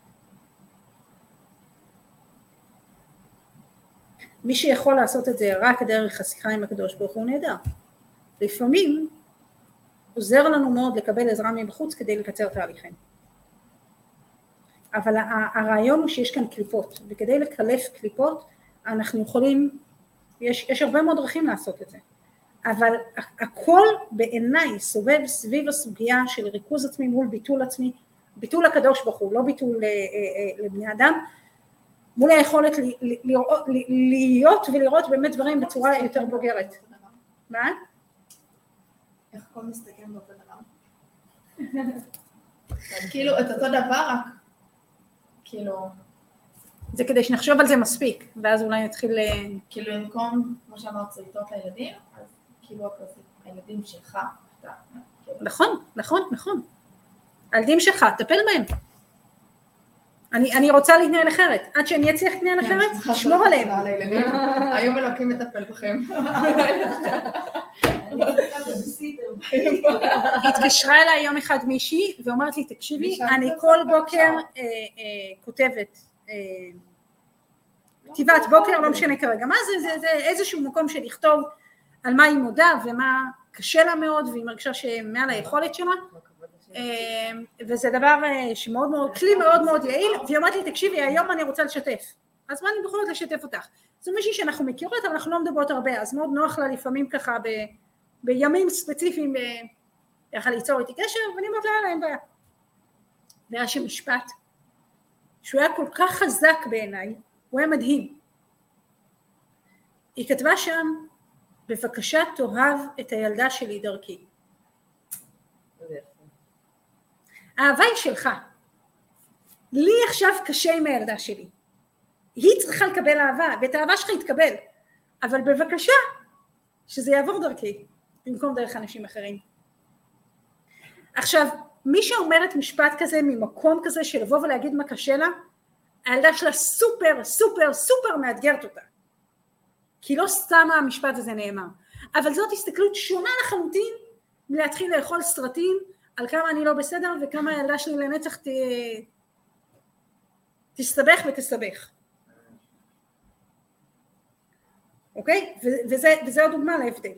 מי שיכול לעשות את זה רק דרך השיחה עם הקדוש ברוך הוא נהדר. לפעמים עוזר לנו מאוד לקבל עזרה מבחוץ כדי לקצר תהליכים. אבל הרעיון הוא שיש כאן קליפות, וכדי לקלף קליפות אנחנו יכולים, יש, יש הרבה מאוד דרכים לעשות את זה, אבל הכל בעיניי סובב סביב הסוגיה של ריכוז עצמי מול ביטול עצמי, ביטול הקדוש ברוך הוא, לא ביטול לבני אדם, מול היכולת לראות, להיות ולראות באמת דברים בצורה יותר בוגרת. מה? איך הכל מסתכם באותו דבר? כאילו את אותו דבר רק, כאילו... זה כדי שנחשוב על זה מספיק, ואז אולי נתחיל... כאילו במקום, כמו שאמרת, סרטות לילדים, אז כאילו הילדים שלך, אתה... נכון, נכון, נכון. הילדים שלך, תטפל בהם. אני, אני רוצה להתנהל אחרת, עד שאני אצליח להתנהל אחרת, תשמור עליהם. היום אלוקים מטפל בכם. התקשרה אליי יום אחד מישהי, ואומרת לי, תקשיבי, אני כל בוקר כותבת, כתיבת בוקר, לא משנה כרגע, מה זה, זה איזשהו מקום של לכתוב על מה היא מודה, ומה קשה לה מאוד, והיא מרגישה שמעל היכולת שלה, וזה דבר שמאוד מאוד, כלי מאוד מאוד יעיל, והיא אומרת לי, תקשיבי, היום אני רוצה לשתף, אז מה אני בכל זאת לשתף אותך? זו מישהי שאנחנו מכירות, אבל אנחנו לא מדברות הרבה, אז מאוד נוח לה לפעמים ככה ב, בימים ספציפיים, ככה ליצור איתי קשר, ואני אומרת לה, להם בעיה. והיה שמשפט, שהוא היה כל כך חזק בעיניי, הוא היה מדהים. היא כתבה שם, בבקשה תאהב את הילדה שלי דרכי. האהבה היא שלך. לי עכשיו קשה עם הילדה שלי. היא צריכה לקבל אהבה, ואת האהבה שלך יתקבל. אבל בבקשה, שזה יעבור דרכי, במקום דרך אנשים אחרים. עכשיו, מי שאומרת משפט כזה, ממקום כזה של לבוא ולהגיד מה קשה לה, הילדה שלה סופר, סופר, סופר מאתגרת אותה. כי לא סתם המשפט הזה נאמר. אבל זאת הסתכלות שונה לחלוטין, מלהתחיל לאכול סרטים, על כמה אני לא בסדר, וכמה הילדה שלי לנצח ת... תסתבך ותסתבך. אוקיי? וזה, וזה עוד דוגמה להבדל.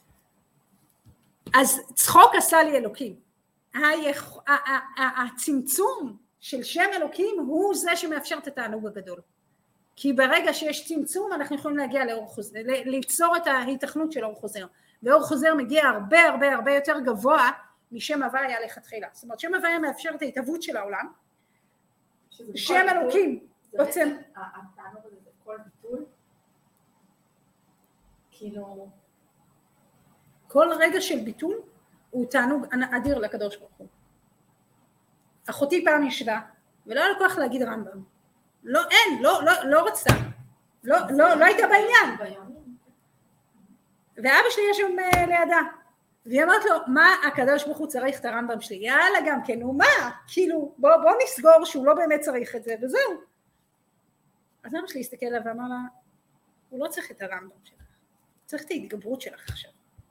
אז צחוק עשה לי אלוקים. היכ... הצמצום של שם אלוקים הוא זה שמאפשר את התענוג הגדול. כי ברגע שיש צמצום אנחנו יכולים להגיע לאור חוזר, ליצור את ההיתכנות של אור חוזר. ואור חוזר מגיע הרבה הרבה הרבה יותר גבוה משם הוויה לכתחילה. זאת אומרת, שם הוויה מאפשר את ההתהוות של העולם. שם אלוקים. בעצם התענוג הזה זה כל ביטול. כאילו... כל רגע של ביטול הוא תענוג אדיר לקדוש ברוך הוא. אחותי פעם ישבה, ולא היה לכוח להגיד רמב"ם. לא, אין, לא, לא, לא רצתה. לא, לא, לא הייתה בעניין. ואבא שלי ישב לידה. והיא אמרת לו, מה הקדוש ברוך הוא צריך את הרמב"ם שלי? יאללה גם כן, נו מה? כאילו, בוא, בוא נסגור שהוא לא באמת צריך את זה, וזהו. אז אבא שלי הסתכל עליו ואמר לה, הוא לא צריך את הרמב"ם שלך. צריך את ההתגברות שלך עכשיו.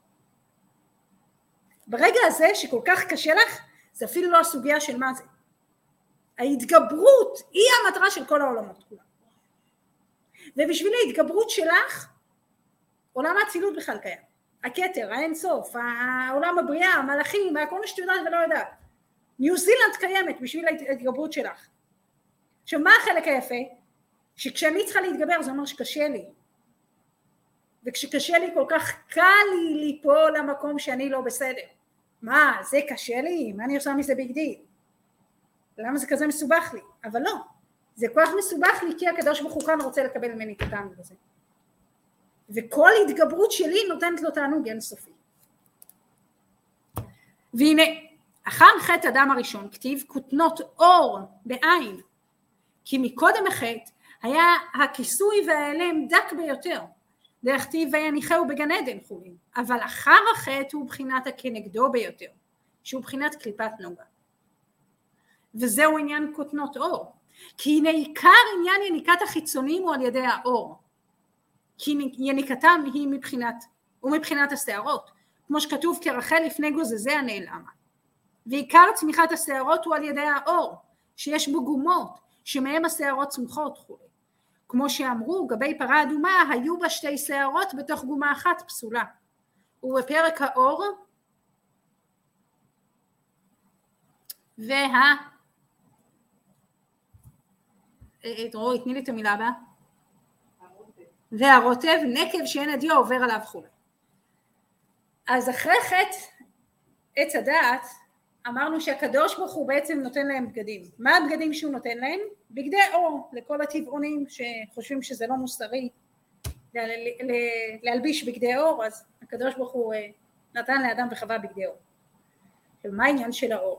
ברגע הזה שכל כך קשה לך, זה אפילו לא הסוגיה של מה זה. ההתגברות היא המטרה של כל העולמות כולם. ובשביל ההתגברות שלך, עולם האצילות בכלל קיים. הכתר, האין סוף, העולם הבריאה, המלאכים, הכל מה שאת יודעת ולא יודעת. ניו זילנד קיימת בשביל ההתגברות שלך. עכשיו, מה החלק היפה? שכשאני צריכה להתגבר זה אומר שקשה לי. וכשקשה לי כל כך קל לי ליפול למקום שאני לא בסדר. מה, זה קשה לי? מה אני עושה מזה ביג דיל? למה זה כזה מסובך לי? אבל לא, זה כל כך מסובך לי כי הקדוש ברוך הוא כאן רוצה לקבל ממני את התענוג הזה. וכל התגברות שלי נותנת לו תענוג אינסופי. והנה, אחר חטא אדם הראשון כתיב כותנות אור בעין, כי מקודם החטא היה הכיסוי והאלם דק ביותר, דרך כתיב ויניחהו בגן עדן חולין, אבל אחר החטא הוא בחינת הכנגדו ביותר, שהוא בחינת קליפת נוגה. וזהו עניין כותנות אור, כי הנה עיקר עניין יניקת החיצונים הוא על ידי האור, כי יניקתם היא מבחינת, ומבחינת השערות, כמו שכתוב כרחל לפני גוזזי הנעלמה, ועיקר צמיחת השערות הוא על ידי האור, שיש בו גומות, שמהם השערות צומחות חולי, כמו שאמרו גבי פרה אדומה היו בה שתי שערות בתוך גומה אחת פסולה, ובפרק האור וה דרור, תני לי את המילה הבאה. והרוטב, נקב שאין הדיו עובר עליו חולה. אז אחרי חטא עץ הדעת, אמרנו שהקדוש ברוך הוא בעצם נותן להם בגדים. מה הבגדים שהוא נותן להם? בגדי אור, לכל הטבעונים שחושבים שזה לא מוסרי להלביש בגדי אור, אז הקדוש ברוך הוא נתן לאדם וחווה בגדי אור. ומה העניין של האור?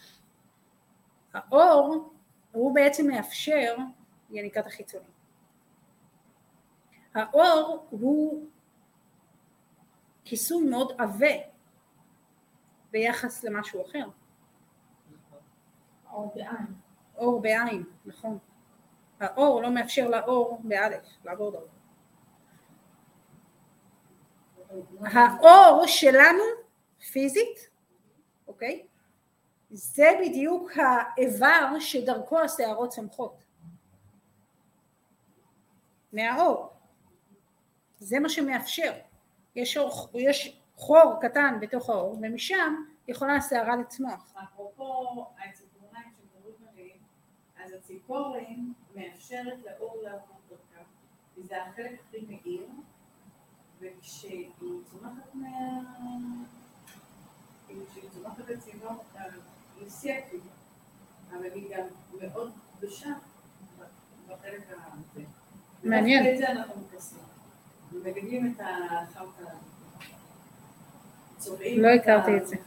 האור הוא בעצם מאפשר יניקת החיצונים. האור הוא כיסוי מאוד עבה ביחס למשהו אחר. אור בעין. אור בעין, נכון. האור לא מאפשר לאור באלף, לעבור דרכו. האור שלנו, פיזית, אוקיי? זה בדיוק האיבר שדרכו השערות צומחות. מהאור. זה מה שמאפשר. יש, אור, יש חור קטן בתוך האור, ומשם יכולה השערה לצמוח. אפרופו הציפורניים שמדברים עליהם, אז הציפורן מאפשרת לאור לעבור דרכה, וזה החלק הכי מאיר, וכשהיא צומחת מה... כשהיא צומחת לצבוע, היא סייפית, אבל היא גם מאוד קדושה בחלק הזה. מעניין. ואחרי זה אנחנו מקסים. ומגדלים את החמקה. לא הכרתי את זה.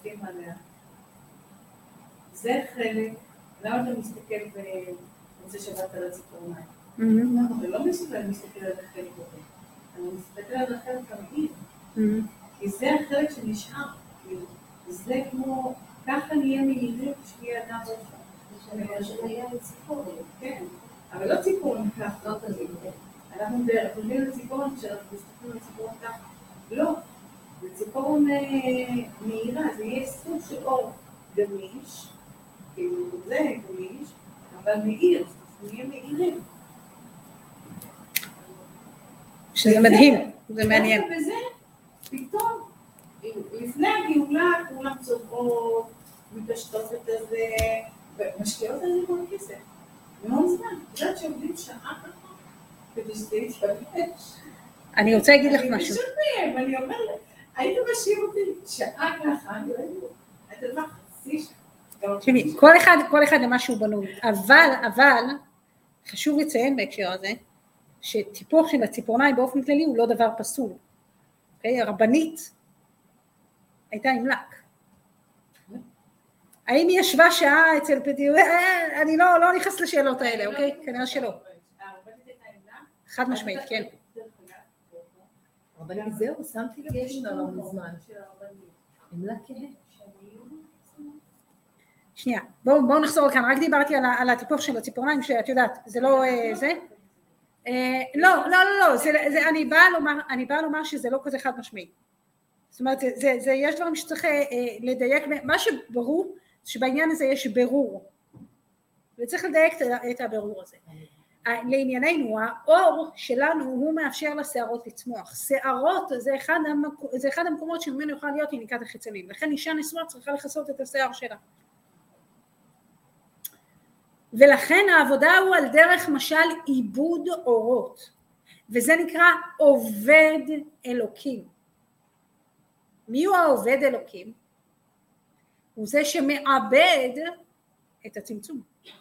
זה חלק, למה אתה מסתכל בנושא שבת על הציפורניים? אתה לא מסתכל על החלק הזה, אתה מסתכל על החלק המאיר, כי זה החלק שנשאר, זה כמו, ככה נהיה מאירים שיהיה אדם ראשון. שנהיה לציפורן. כן, אבל לא ציפורן ככה, לא כזה. אנחנו חושבים לציפורן, כשאנחנו מסתכלים לציפורן ככה, לא. זה ציפורן מהירה, זה יהיה סוג של אור גמיש, כאילו זה גמיש, אבל מאיר, זה יהיה מאירים. שזה מדהים, זה מעניין. וזה, פתאום, לפני הגאולה, כולם צובעות, מתשתות את הזה, ומשקיעות על זה כל כסף. מאוד זמן, את יודעת שעובדים שעה ככה, כדי שזה יתפגש. אני רוצה להגיד לך משהו. אני פשוט מהם, אני אומר לך, היית משאיר אותי שעה ככה, אני לא יודעת, את יודעת מה, חצי שעה. תשמעי, כל אחד, כל אחד למה שהוא בנוי, אבל, אבל, חשוב לציין בהקשר הזה, שטיפוח של הציפורניים באופן כללי הוא לא דבר פסול. אוקיי? הרבנית הייתה עם לק. האם היא ישבה שעה אצל פדיו... אני לא, לא נכנס לשאלות האלה, אוקיי? כנראה שלא. חד משמעית, כן. רבנים, זהו, שמתי לב יש לנו מזמן. עם לה כהה. שנייה, בואו בוא נחזור כאן, רק דיברתי על, על הטיפוח של הציפורניים, שאת יודעת, זה לא זה. לא, לא, לא, לא, זה, זה, אני באה לומר, אני באה לומר שזה לא כזה חד משמעי. זאת אומרת, זה, זה, זה, יש דברים שצריך לדייק, מה שברור, שבעניין הזה יש ברור, וצריך לדייק את הברור הזה. לענייננו, האור שלנו הוא מאפשר לשערות לצמוח. שערות זה אחד, המק... זה אחד המקומות שממנו יוכל להיות יניקת החיצונים. לכן אישה נשואה צריכה לכסות את השיער שלה. ולכן העבודה הוא על דרך משל עיבוד אורות. וזה נקרא עובד אלוקים. מי הוא העובד אלוקים? הוא זה שמעבד את הצמצום.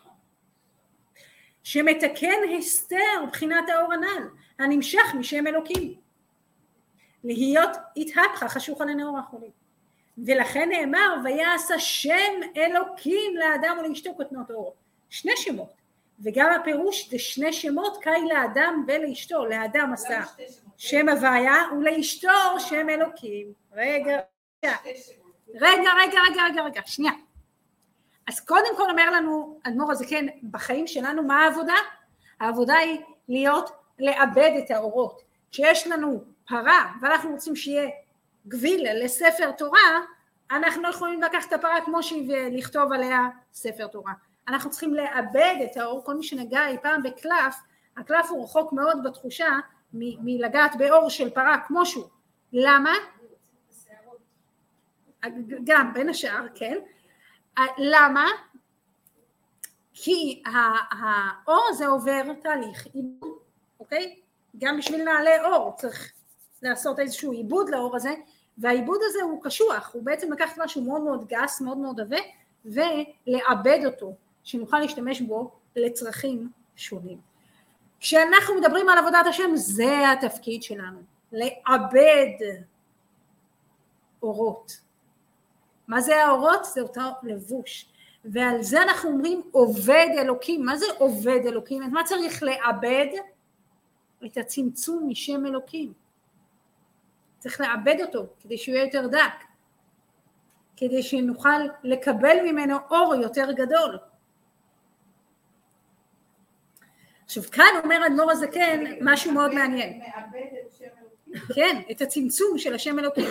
שמתקן הסתר בחינת האור הנ"ל, הנמשך משם אלוקים. להיות התהפכה חשוכה לנאור החולים. ולכן נאמר, ויעש השם אלוקים לאדם ולאשתו כותנות אור. שני שמות. וגם הפירוש זה שני שמות, קאי לאדם ולאשתו. לאדם עשה שם הוויה ולאשתו שם אלוקים. רגע, רגע, רגע, רגע, רגע, רגע, רגע, שנייה. אז קודם כל אומר לנו, אדמו"ר הזקן, בחיים שלנו מה העבודה? העבודה היא להיות, לאבד את האורות. כשיש לנו פרה, ואנחנו רוצים שיהיה גביל לספר תורה, אנחנו לא יכולים לקחת את הפרה כמו שהיא ולכתוב עליה ספר תורה. אנחנו צריכים לאבד את האור, כל מי שנגע אי פעם בקלף, הקלף הוא רחוק מאוד בתחושה מ- מלגעת באור של פרה כמו שהוא. למה? גם בין השאר, כן. למה? כי האור הזה עובר תהליך עיבוד, אוקיי? גם בשביל נעלי אור צריך לעשות איזשהו עיבוד לאור הזה, והעיבוד הזה הוא קשוח, הוא בעצם לקחת משהו מאוד מאוד גס, מאוד מאוד עבה, ולעבד אותו, שנוכל להשתמש בו לצרכים שונים. כשאנחנו מדברים על עבודת השם, זה התפקיד שלנו, לעבד אורות. מה זה האורות? זה אותו לבוש. ועל זה אנחנו אומרים עובד אלוקים. מה זה עובד אלוקים? את מה צריך לעבד? את הצמצום משם אלוקים. צריך לעבד אותו כדי שהוא יהיה יותר דק. כדי שנוכל לקבל ממנו אור יותר גדול. עכשיו כאן אומר אדמו"ר הזקן משהו מאוד מעניין. מעבד את שם אלוקים. כן, את הצמצום של השם אלוקים.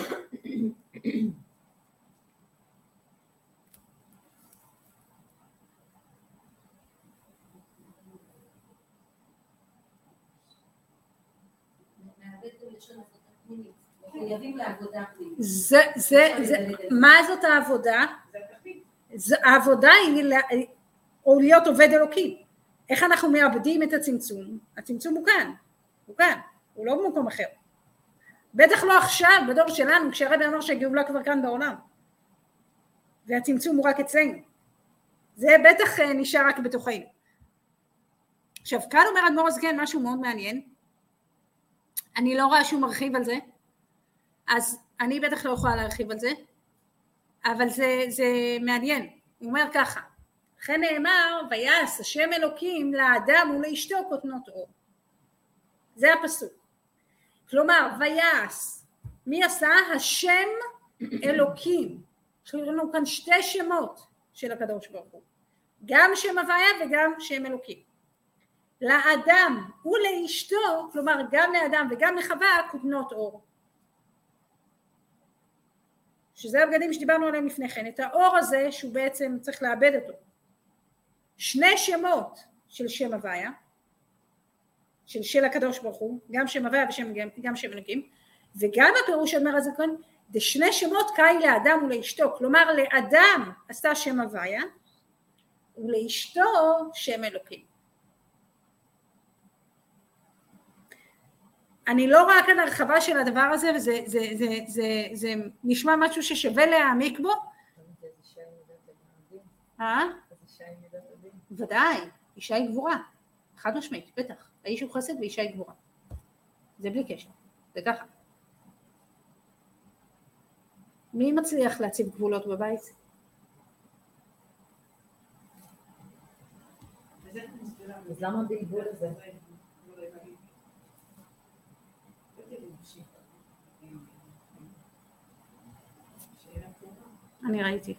חייבים לעבודה פנימית. זה, זה, זה, מה זאת העבודה? זה, העבודה היא או להיות עובד אלוקים. איך אנחנו מאבדים את הצמצום? הצמצום הוא כאן, הוא כאן, הוא לא במקום אחר. בטח לא עכשיו, בדור שלנו, כשהרבי אמר שהגאולה כבר כאן בעולם. והצמצום הוא רק אצלנו. זה בטח נשאר רק בתוכנו. עכשיו, כאן אומר אדמו"ר הזקן משהו מאוד מעניין. אני לא רואה שהוא מרחיב על זה, אז אני בטח לא יכולה להרחיב על זה, אבל זה, זה מעניין. הוא אומר ככה, לכן נאמר, ויעש השם אלוקים לאדם ולאשתו כותנות אור. זה הפסוק. כלומר, ויעש, מי עשה? השם אלוקים. יש לנו כאן שתי שמות של הקדוש ברוך הוא. גם שם הוויה וגם שם אלוקים. לאדם ולאשתו, כלומר גם לאדם וגם לחווה, כותנות אור. שזה הבגדים שדיברנו עליהם לפני כן, את האור הזה שהוא בעצם צריך לאבד אותו. שני שמות של שם הוויה, של של הקדוש ברוך הוא, גם שם הוויה וגם שם אלוקים, וגם הפירוש אומר הזה כאן, זה שני שמות קאי לאדם ולאשתו, כלומר לאדם עשתה שם הוויה, ולאשתו שם אלוקים. אני לא רואה כאן הרחבה של הדבר הזה, וזה זה, זה, זה, זה נשמע משהו ששווה להעמיק בו. אה? ודאי, אישה היא גבורה, חד משמעית, בטח. האיש הוא חסד ואישה היא גבורה. זה בלי קשר, זה ככה. מי מצליח להציב גבולות בבית? אז למה הבלבול הזה? אני ראיתי.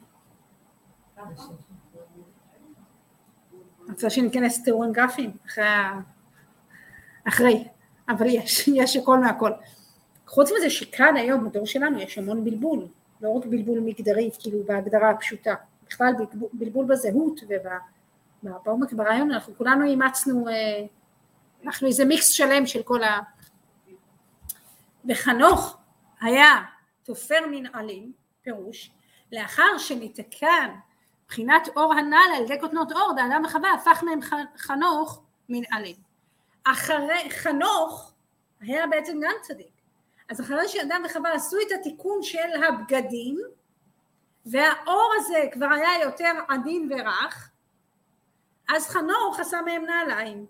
רוצה שניכנס תיאורים גרפיים אחרי, אחרי, אבל יש, יש הכל מהכל. חוץ מזה שכאן היום בדור שלנו יש המון בלבול, לא רק בלבול מגדרי, כאילו בהגדרה הפשוטה, בכלל בלבול בזהות ובעומק ברעיון, אנחנו כולנו אימצנו, אנחנו איזה מיקס שלם של כל ה... בחנוך היה תופר מנעלים, פירוש, לאחר שניתקן בחינת אור הנעל על ידי כותנות אור, האדם וחווה הפך מהם חנוך מנעלים. אחרי חנוך היה בעצם גם צדיק. אז אחרי שאדם וחווה עשו את התיקון של הבגדים, והאור הזה כבר היה יותר עדין ורך, אז חנוך עשה מהם נעליים.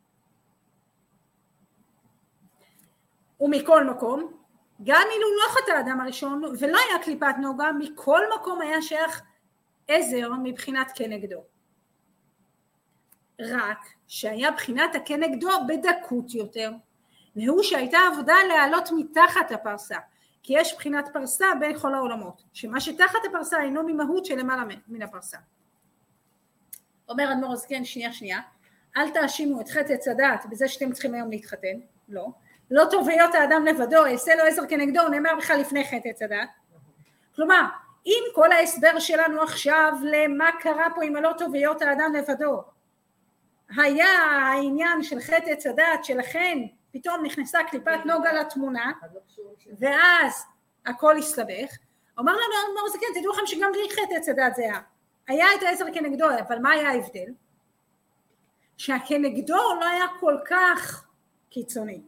ומכל מקום, גם אילו לא חטא האדם הראשון ולא היה קליפת נוגה, מכל מקום היה שייך עזר מבחינת כנגדו. רק שהיה בחינת הכנגדו בדקות יותר, והוא שהייתה עבודה לעלות מתחת הפרסה, כי יש בחינת פרסה בין כל העולמות, שמה שתחת הפרסה אינו ממהות של למעלה מן הפרסה. אומר אדמו"ר הזקן, שנייה שנייה, אל תאשימו את חטא עץ הדעת בזה שאתם צריכים היום להתחתן, לא. לא טוב היות האדם לבדו, אעשה לו עזר כנגדו, הוא נאמר בכלל לפני חטא עץ הדעת. כלומר, אם כל ההסבר שלנו עכשיו למה קרה פה עם הלא טוב היות האדם לבדו, היה העניין של חטא עץ הדעת, שלכן פתאום נכנסה קליפת נוגה לתמונה, ואז הכל הסתבך, אומר לנו אדמו"ר הזקן, תדעו לכם שגם בלי חטא עץ הדעת זה היה. היה את העזר כנגדו, אבל מה היה ההבדל? שהכנגדו לא היה כל כך קיצוני.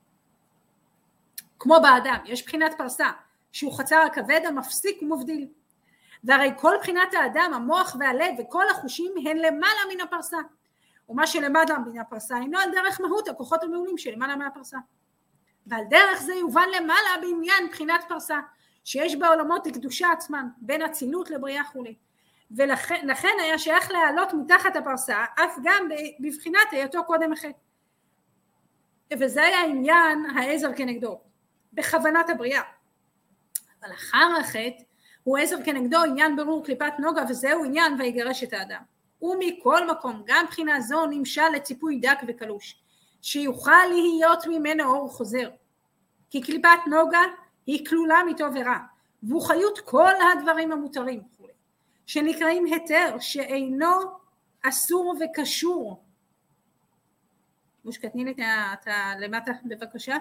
כמו באדם, יש בחינת פרסה, שהוא חצר הכבד המפסיק ומבדיל. והרי כל בחינת האדם, המוח והלב וכל החושים הן למעלה מן הפרסה. ומה שלמעלה מן הפרסה אינו על דרך מהות הכוחות המעולים שלמעלה מהפרסה. ועל דרך זה יובן למעלה בעניין בחינת פרסה, שיש בעולמות לקדושה עצמן, בין הצילות לבריאה חולי. ולכן היה שייך להעלות מתחת הפרסה, אף גם בבחינת היותו קודם אחר. וזה היה עניין העזר כנגדו, בכוונת הבריאה. אבל אחר החטא, הוא עזר כנגדו עניין ברור קליפת נוגה, וזהו עניין ויגרש את האדם. ומכל מקום, גם בחינה זו נמשל לציפוי דק וקלוש, שיוכל להיות ממנו אור חוזר. כי קליפת נוגה היא כלולה מטוב ורע, והוא חיות כל הדברים המותרים, שנקראים היתר, שאינו אסור וקשור. מושקתני לי את למטה בבקשה.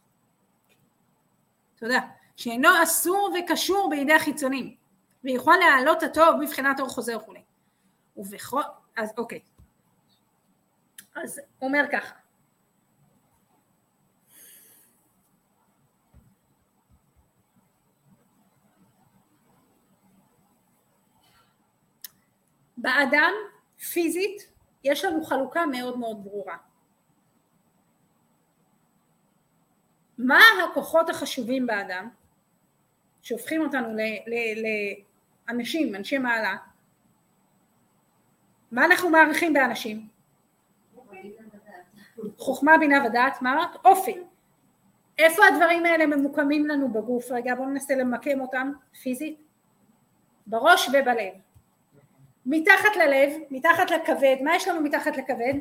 תודה. שאינו אסור וקשור בידי החיצונים, ויכול להעלות הטוב מבחינת אור חוזר וכולי. ובכל, אז אוקיי. אז אומר ככה. באדם, פיזית, יש לנו חלוקה מאוד מאוד ברורה. מה הכוחות החשובים באדם, שהופכים אותנו לאנשים, אנשי מעלה? מה אנחנו מעריכים באנשים? חוכמה, בינה ודעת, מה אמרת? אופי. איפה הדברים האלה ממוקמים לנו בגוף? רגע, בואו ננסה למקם אותם פיזית. בראש ובלב. מתחת ללב, מתחת לכבד, מה יש לנו מתחת לכבד?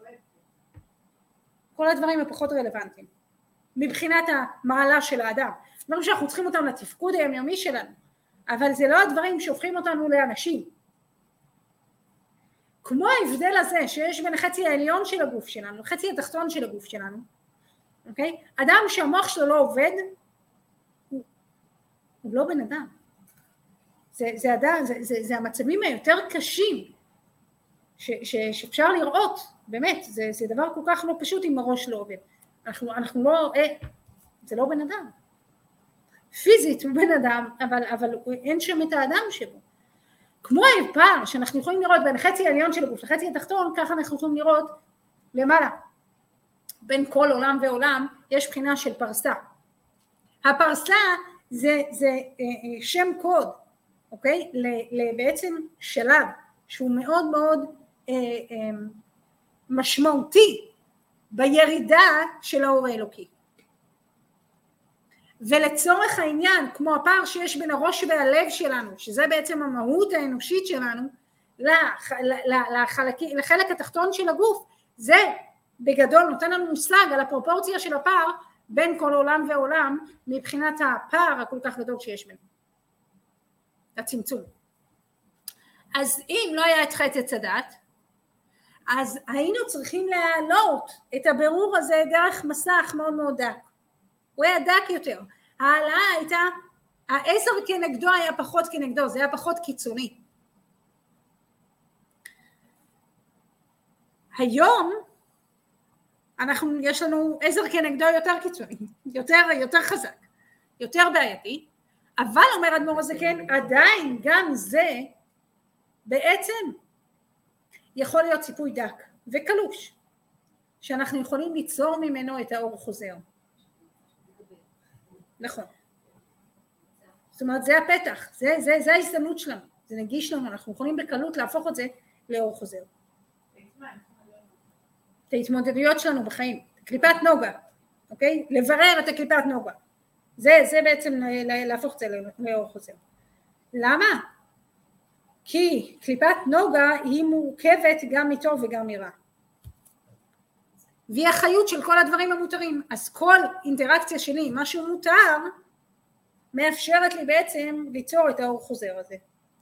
כל הדברים הפחות רלוונטיים. מבחינת המעלה של האדם. דברים שאנחנו צריכים אותם לתפקוד היומיומי שלנו, אבל זה לא הדברים שהופכים אותנו לאנשים. כמו ההבדל הזה שיש בין החצי העליון של הגוף שלנו, החצי התחתון של הגוף שלנו, אוקיי? אדם שהמוח שלו לא עובד, הוא, הוא לא בן אדם. זה, זה, אדם, זה, זה, זה המצבים היותר קשים ש, ש, שאפשר לראות, באמת, זה, זה דבר כל כך לא פשוט אם הראש לא עובד. אנחנו, אנחנו לא, אה, זה לא בן אדם. פיזית הוא בן אדם, אבל, אבל אין שם את האדם שבו. כמו הפער שאנחנו יכולים לראות בין החצי העליון של הגוף לחצי התחתון, ככה אנחנו יכולים לראות למעלה. בין כל עולם ועולם יש בחינה של פרסה. הפרסה זה, זה אה, שם קוד, אוקיי? לבעצם שלב שהוא מאוד מאוד אה, אה, משמעותי בירידה של האור האלוקי. ולצורך העניין, כמו הפער שיש בין הראש והלב שלנו, שזה בעצם המהות האנושית שלנו, לח, לחלק, לחלק התחתון של הגוף, זה בגדול נותן לנו מושג על הפרופורציה של הפער בין כל עולם ועולם, מבחינת הפער הכל כך גדול שיש בינינו. הצמצום. אז אם לא היה את חטא עץ הדת, אז היינו צריכים להעלות את הבירור הזה דרך מסך מאוד מאוד דק. הוא היה דק יותר. העלאה הייתה, העשר כנגדו היה פחות כנגדו, זה היה פחות קיצוני. היום, אנחנו, יש לנו עזר כנגדו יותר קיצוני, יותר, יותר חזק, יותר בעייתי, אבל אומר אדמו"ר הזקן, עדיין גם זה בעצם יכול להיות ציפוי דק וקלוש, שאנחנו יכולים ליצור ממנו את האור חוזר. נכון. זאת אומרת, זה הפתח, זה, זה, זה ההזדמנות שלנו, זה נגיש לנו, אנחנו יכולים בקלות להפוך את זה לאור חוזר. את ההתמודדויות שלנו בחיים, קליפת נוגה, אוקיי? לברר את הקליפת נוגה. זה, זה בעצם להפוך את זה לאור חוזר. למה? כי קליפת נוגה היא מורכבת גם מטוב וגם מרע. והיא החיות של כל הדברים המותרים. אז כל אינטראקציה שלי, משהו מותר, מאפשרת לי בעצם ליצור את האור חוזר הזה.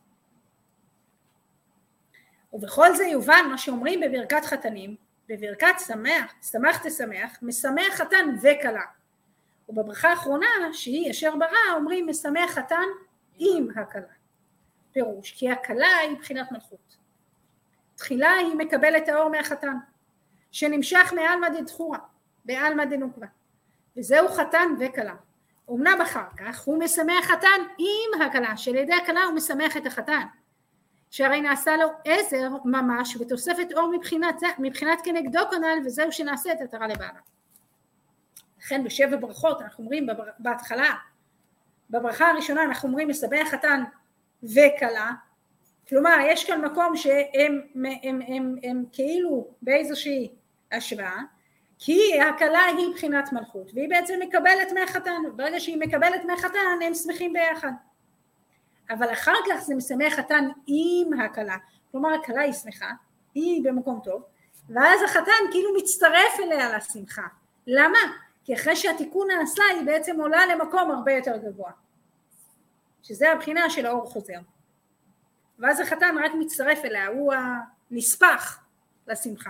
ובכל זה יובן מה שאומרים בברכת חתנים, בברכת שמח, שמח תשמח, משמח חתן וכלה. ובברכה האחרונה, שהיא אשר ברא, אומרים משמח חתן עם הכלה. פירוש, כי הכלה היא בחינת מלכות. תחילה היא מקבלת האור מהחתן, שנמשך מעלמא דדחורא, בעלמא דנוקבה, וזהו חתן וכלה. אמנם אחר כך הוא משמח חתן עם הכלה, שעל ידי הכלה הוא משמח את החתן, שהרי נעשה לו עזר ממש ותוספת אור מבחינת, מבחינת כנגדו כנ"ל, וזהו שנעשה את עטרה לבעלה. לכן בשבע ברכות אנחנו אומרים בהתחלה, בברכה הראשונה אנחנו אומרים משמח חתן וכלה, כלומר יש כאן מקום שהם הם, הם, הם, הם כאילו באיזושהי השוואה, כי הכלה היא בחינת מלכות, והיא בעצם מקבלת מהחתן, ברגע שהיא מקבלת מהחתן הם שמחים ביחד. אבל אחר כך זה משמח חתן עם הכלה, כלומר הכלה היא שמחה, היא במקום טוב, ואז החתן כאילו מצטרף אליה לשמחה. למה? כי אחרי שהתיקון נעשה היא בעצם עולה למקום הרבה יותר גבוה, שזה הבחינה של האור חוזר. ואז החתן רק מצטרף אליה, הוא הנספח לשמחה.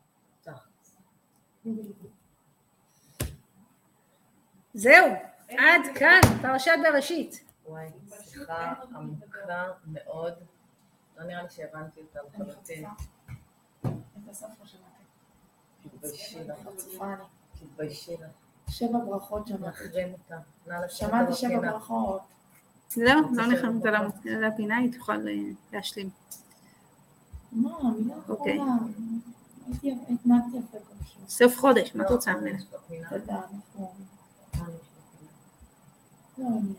זהו, עד כאן פרשת בראשית. וואי, שיחה עמוקה מאוד, לא נראה לי שהבנתי אותה לחלוטין. את הסוף לא שמעתי. תתביישי לך, צופה אני. תתביישי לך. שבע ברכות שמעתי. נחרים אותה. שמעתי שבע ברכות. זהו, לא נכנסנו לפינה, היא תוכל להשלים. מה, מילה אוקיי. אחרונה. הייתי התנהגתי יפה כל שעה. סוף חודש, מה את רוצה?